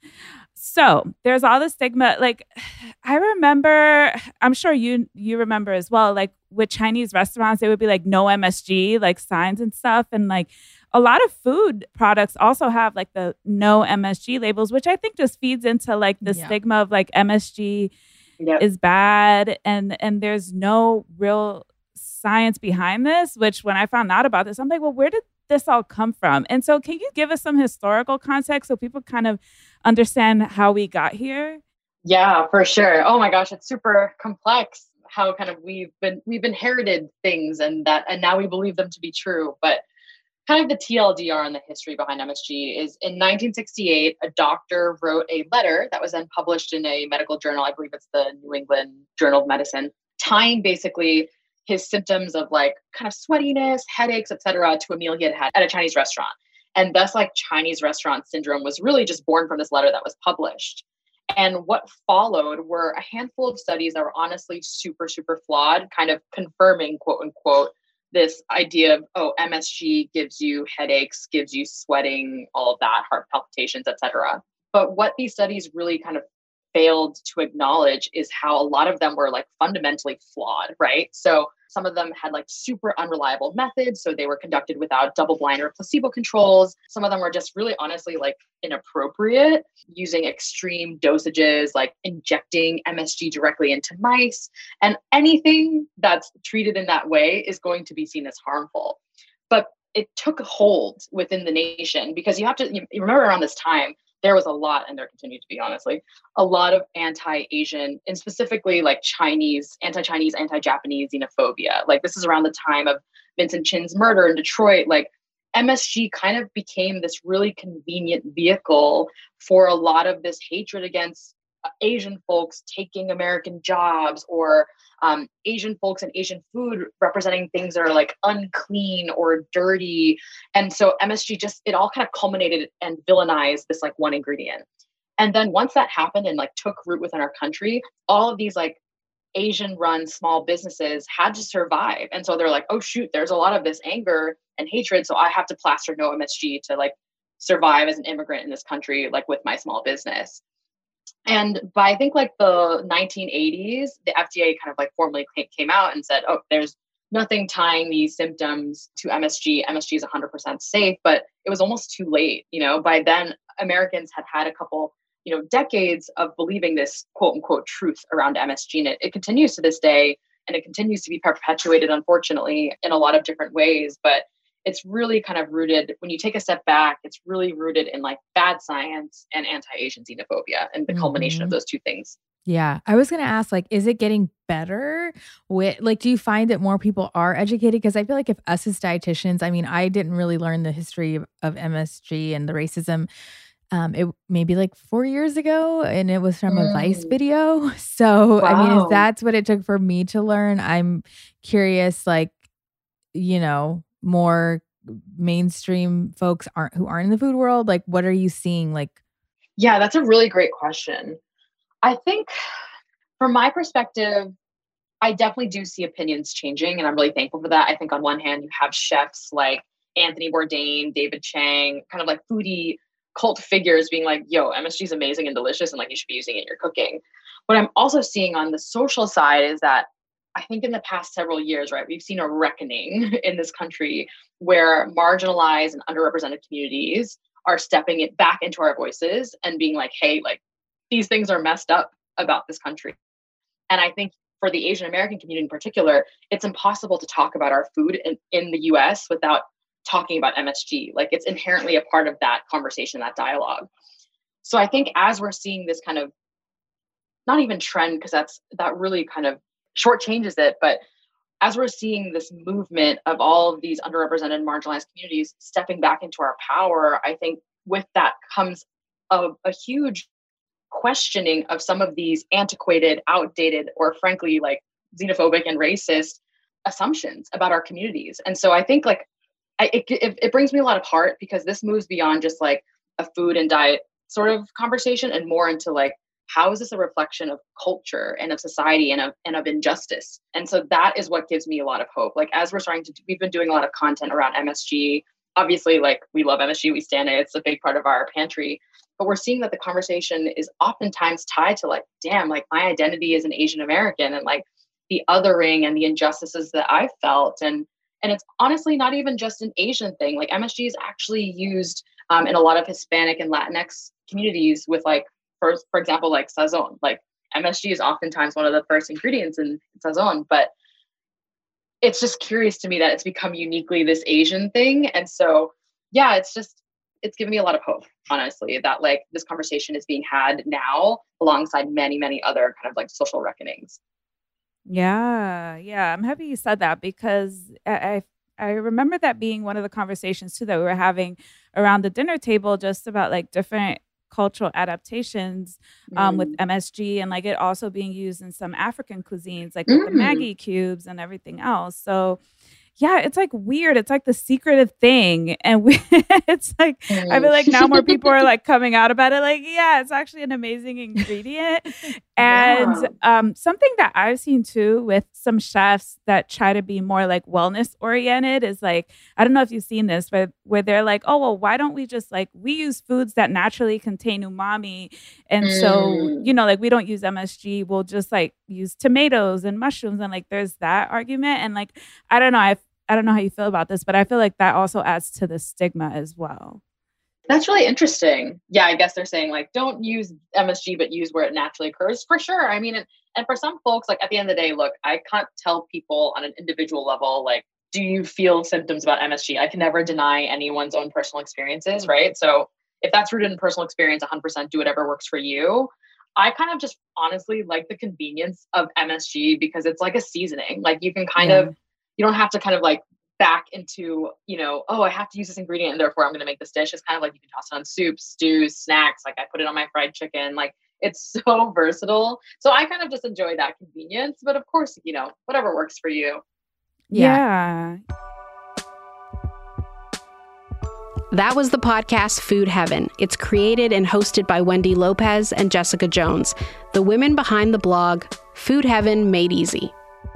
So there's all the stigma. Like I remember, I'm sure you you remember as well, like with Chinese restaurants, they would be like no M S G, like signs and stuff. And like a lot of food products also have like the no M S G labels, which I think just feeds into like the yeah. stigma of like M S G yep. is bad. And, and there's no real science behind this, which when I found out about this, I'm like, well, where did this all come from? And so can you give us some historical context so people kind of understand how we got here? Yeah, for sure. Oh my gosh, it's super complex how kind of we've been we've inherited things and that and now we believe them to be true. But kind of the T L D R on the history behind M S G is in nineteen sixty-eight, a doctor wrote a letter that was then published in a medical journal. I believe it's the New England Journal of Medicine, tying basically his symptoms of like kind of sweatiness, headaches, et cetera, to a meal he had had at a Chinese restaurant. And thus like Chinese restaurant syndrome was really just born from this letter that was published. And what followed were a handful of studies that were honestly super, super flawed, kind of confirming, quote unquote, this idea of, oh, M S G gives you headaches, gives you sweating, all of that, heart palpitations, et cetera. But what these studies really kind of failed to acknowledge is how a lot of them were like fundamentally flawed, right? So some of them had like super unreliable methods. So they were conducted without double blind or placebo controls. Some of them were just really honestly like inappropriate, using extreme dosages, like injecting M S G directly into mice. And anything that's treated in that way is going to be seen as harmful. But it took hold within the nation because you have to you remember around this time, there was a lot, and there continued to be, honestly, a lot of anti-Asian and specifically like Chinese, anti-Chinese, anti-Japanese xenophobia. Like this is around the time of Vincent Chin's murder in Detroit. Like M S G kind of became this really convenient vehicle for a lot of this hatred against Asian folks taking American jobs or um, Asian folks and Asian food representing things that are like unclean or dirty. And so M S G just, it all kind of culminated and villainized this like one ingredient. And then once that happened and like took root within our country, all of these like Asian run small businesses had to survive. And so they're like, oh shoot, there's a lot of this anger and hatred. So I have to plaster no M S G to like survive as an immigrant in this country, like with my small business. And by I think like the nineteen eighties, the F D A kind of like formally came out and said, oh, there's nothing tying these symptoms to M S G. M S G is one hundred percent safe, but it was almost too late. You know, by then Americans had had a couple, you know, decades of believing this quote unquote truth around M S G. And it, it continues to this day, and it continues to be perpetuated, unfortunately, in a lot of different ways. But it's really kind of rooted, when you take a step back, it's really rooted in like bad science and anti-Asian xenophobia and the mm-hmm. culmination of those two things. Yeah. I was going to ask, like, is it getting better with, like, do you find that more people are educated? Because I feel like if us as dietitians, I mean, I didn't really learn the history of, of M S G and the racism um, it maybe like four years ago, and it was from mm. a Vice video. So, wow. I mean, if that's what it took for me to learn, I'm curious, like, you know, more mainstream folks aren't who aren't in the food world. Like, what are you seeing? Like, yeah, that's a really great question. I think from my perspective, I definitely do see opinions changing, and I'm really thankful for that. I think on one hand, you have chefs like Anthony Bourdain, David Chang, kind of like foodie cult figures being like, yo, M S G is amazing and delicious, and like you should be using it in your cooking. What I'm also seeing on the social side is that I think in the past several years, right, we've seen a reckoning in this country where marginalized and underrepresented communities are stepping it back into our voices and being like, hey, like, these things are messed up about this country. And I think for the Asian American community in particular, it's impossible to talk about our food in, in the U S without talking about M S G. Like, it's inherently a part of that conversation, that dialogue. So I think as we're seeing this kind of, not even trend, because that's that really kind of shortchanges it, but as we're seeing this movement of all of these underrepresented, marginalized communities stepping back into our power, I think with that comes a, a huge questioning of some of these antiquated, outdated, or frankly, like xenophobic and racist assumptions about our communities. And so I think like, I, it, it, it brings me a lot of heart, because this moves beyond just like a food and diet sort of conversation and more into like, how is this a reflection of culture and of society and of, and of injustice? And so that is what gives me a lot of hope. Like, as we're starting to, we've been doing a lot of content around M S G. Obviously, like, we love M S G, we stand it. It's a big part of our pantry. But we're seeing that the conversation is oftentimes tied to like, damn, like my identity as an Asian American and like the othering and the injustices that I've felt. And and it's honestly not even just an Asian thing. Like, M S G is actually used um, in a lot of Hispanic and Latinx communities with like, for, for example, like sazon. Like, M S G is oftentimes one of the first ingredients in sazon, but it's just curious to me that it's become uniquely this Asian thing. And so, yeah, it's just, it's given me a lot of hope, honestly, that like this conversation is being had now alongside many, many other kind of like social reckonings. Yeah, yeah. I'm happy you said that, because I, I I remember that being one of the conversations too that we were having around the dinner table, just about like different cultural adaptations um, mm. with M S G, and like it also being used in some African cuisines, like mm. with the Maggi cubes and everything else. So yeah, it's like weird. It's like the secretive thing. And we, it's like, mm. I feel like now more people are like coming out about it. Like, yeah, it's actually an amazing ingredient. And yeah. um, something that I've seen too with some chefs that try to be more like wellness oriented is like, I don't know if you've seen this, but where they're like, oh, well, why don't we just like, we use foods that naturally contain umami. And mm. so, you know, like we don't use M S G. We'll just like use tomatoes and mushrooms. And like, there's that argument. And like, I don't know. I I don't know how you feel about this, but I feel like that also adds to the stigma as well. That's really interesting. Yeah, I guess they're saying like, don't use M S G, but use where it naturally occurs, for sure. I mean, and, and for some folks, like at the end of the day, look, I can't tell people on an individual level, like, do you feel symptoms about M S G? I can never deny anyone's own personal experiences, right? So if that's rooted in personal experience, one hundred percent do whatever works for you. I kind of just honestly like the convenience of M S G because it's like a seasoning. Like you can kind yeah. of, you don't have to kind of like back into, you know, oh, I have to use this ingredient and therefore I'm going to make this dish. It's kind of like you can toss it on soups, stews, snacks. Like I put it on my fried chicken. Like it's so versatile. So I kind of just enjoy that convenience. But of course, you know, whatever works for you. Yeah. yeah. That was the podcast Food Heaven. It's created and hosted by Wendy Lopez and Jessica Jones, the women behind the blog Food Heaven Made Easy.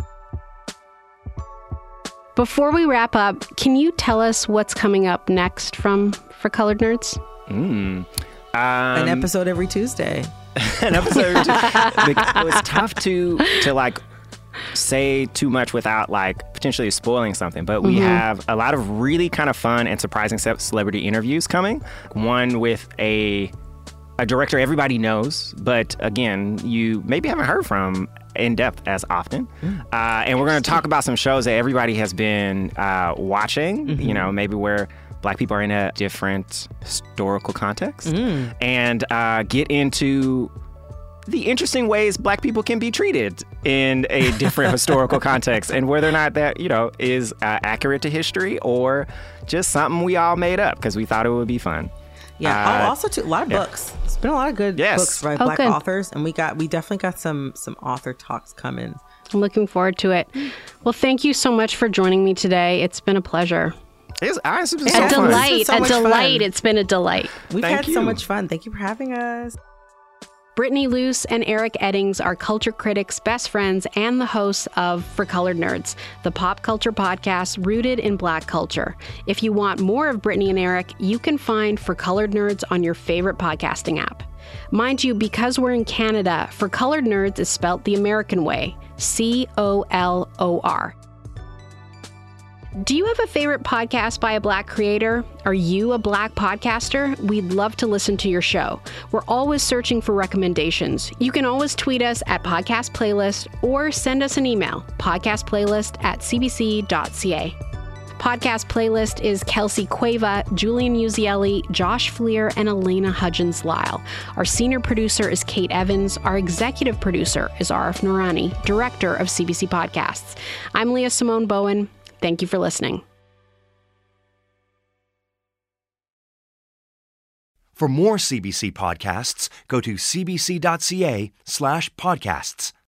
Before we wrap up, can you tell us what's coming up next from For Colored Nerds? Mm. Um, An episode every Tuesday. An episode every Tuesday. It's tough to to like say too much without like potentially spoiling something, but we mm-hmm. have a lot of really kind of fun and surprising celebrity interviews coming. One with a a director everybody knows, but again, you maybe haven't heard from in depth as often. Mm. Uh, and we're going to talk about some shows that everybody has been uh, watching, mm-hmm. you know, maybe where Black people are in a different historical context, mm. and uh, get into the interesting ways Black people can be treated in a different historical context, and whether or not that, you know, is uh, accurate to history or just something we all made up because we thought it would be fun. Yeah. Uh, oh, also, too, a lot of yeah. books. It's been a lot of good Yes. books by Oh, Black good. authors, and we got we definitely got some some author talks coming. I'm looking forward to it. Well, thank you so much for joining me today. It's been a pleasure. It's, it's been a so fun. delight. so a much delight. fun. It's been a delight. We've Thank had you. so much fun. Thank you for having us. Brittany Luce and Eric Eddings are culture critics, best friends, and the hosts of For Colored Nerds, the pop culture podcast rooted in Black culture. If you want more of Brittany and Eric, you can find For Colored Nerds on your favorite podcasting app. Mind you, because we're in Canada, For Colored Nerds is spelt the American way, C O L O R. Do you have a favorite podcast by a Black creator? Are you a Black podcaster? We'd love to listen to your show. We're always searching for recommendations. You can always tweet us at Podcast Playlist or send us an email, podcastplaylist at c b c dot c a. Podcast Playlist is Kelsey Cueva, Julian Uzielli, Josh Fleer, and Elena Hudgens-Lyle. Our senior producer is Kate Evans. Our executive producer is Arif Noorani, director of C B C Podcasts. I'm Leah Simone Bowen. Thank you for listening. For more C B C podcasts, go to c b c dot c a slash podcasts.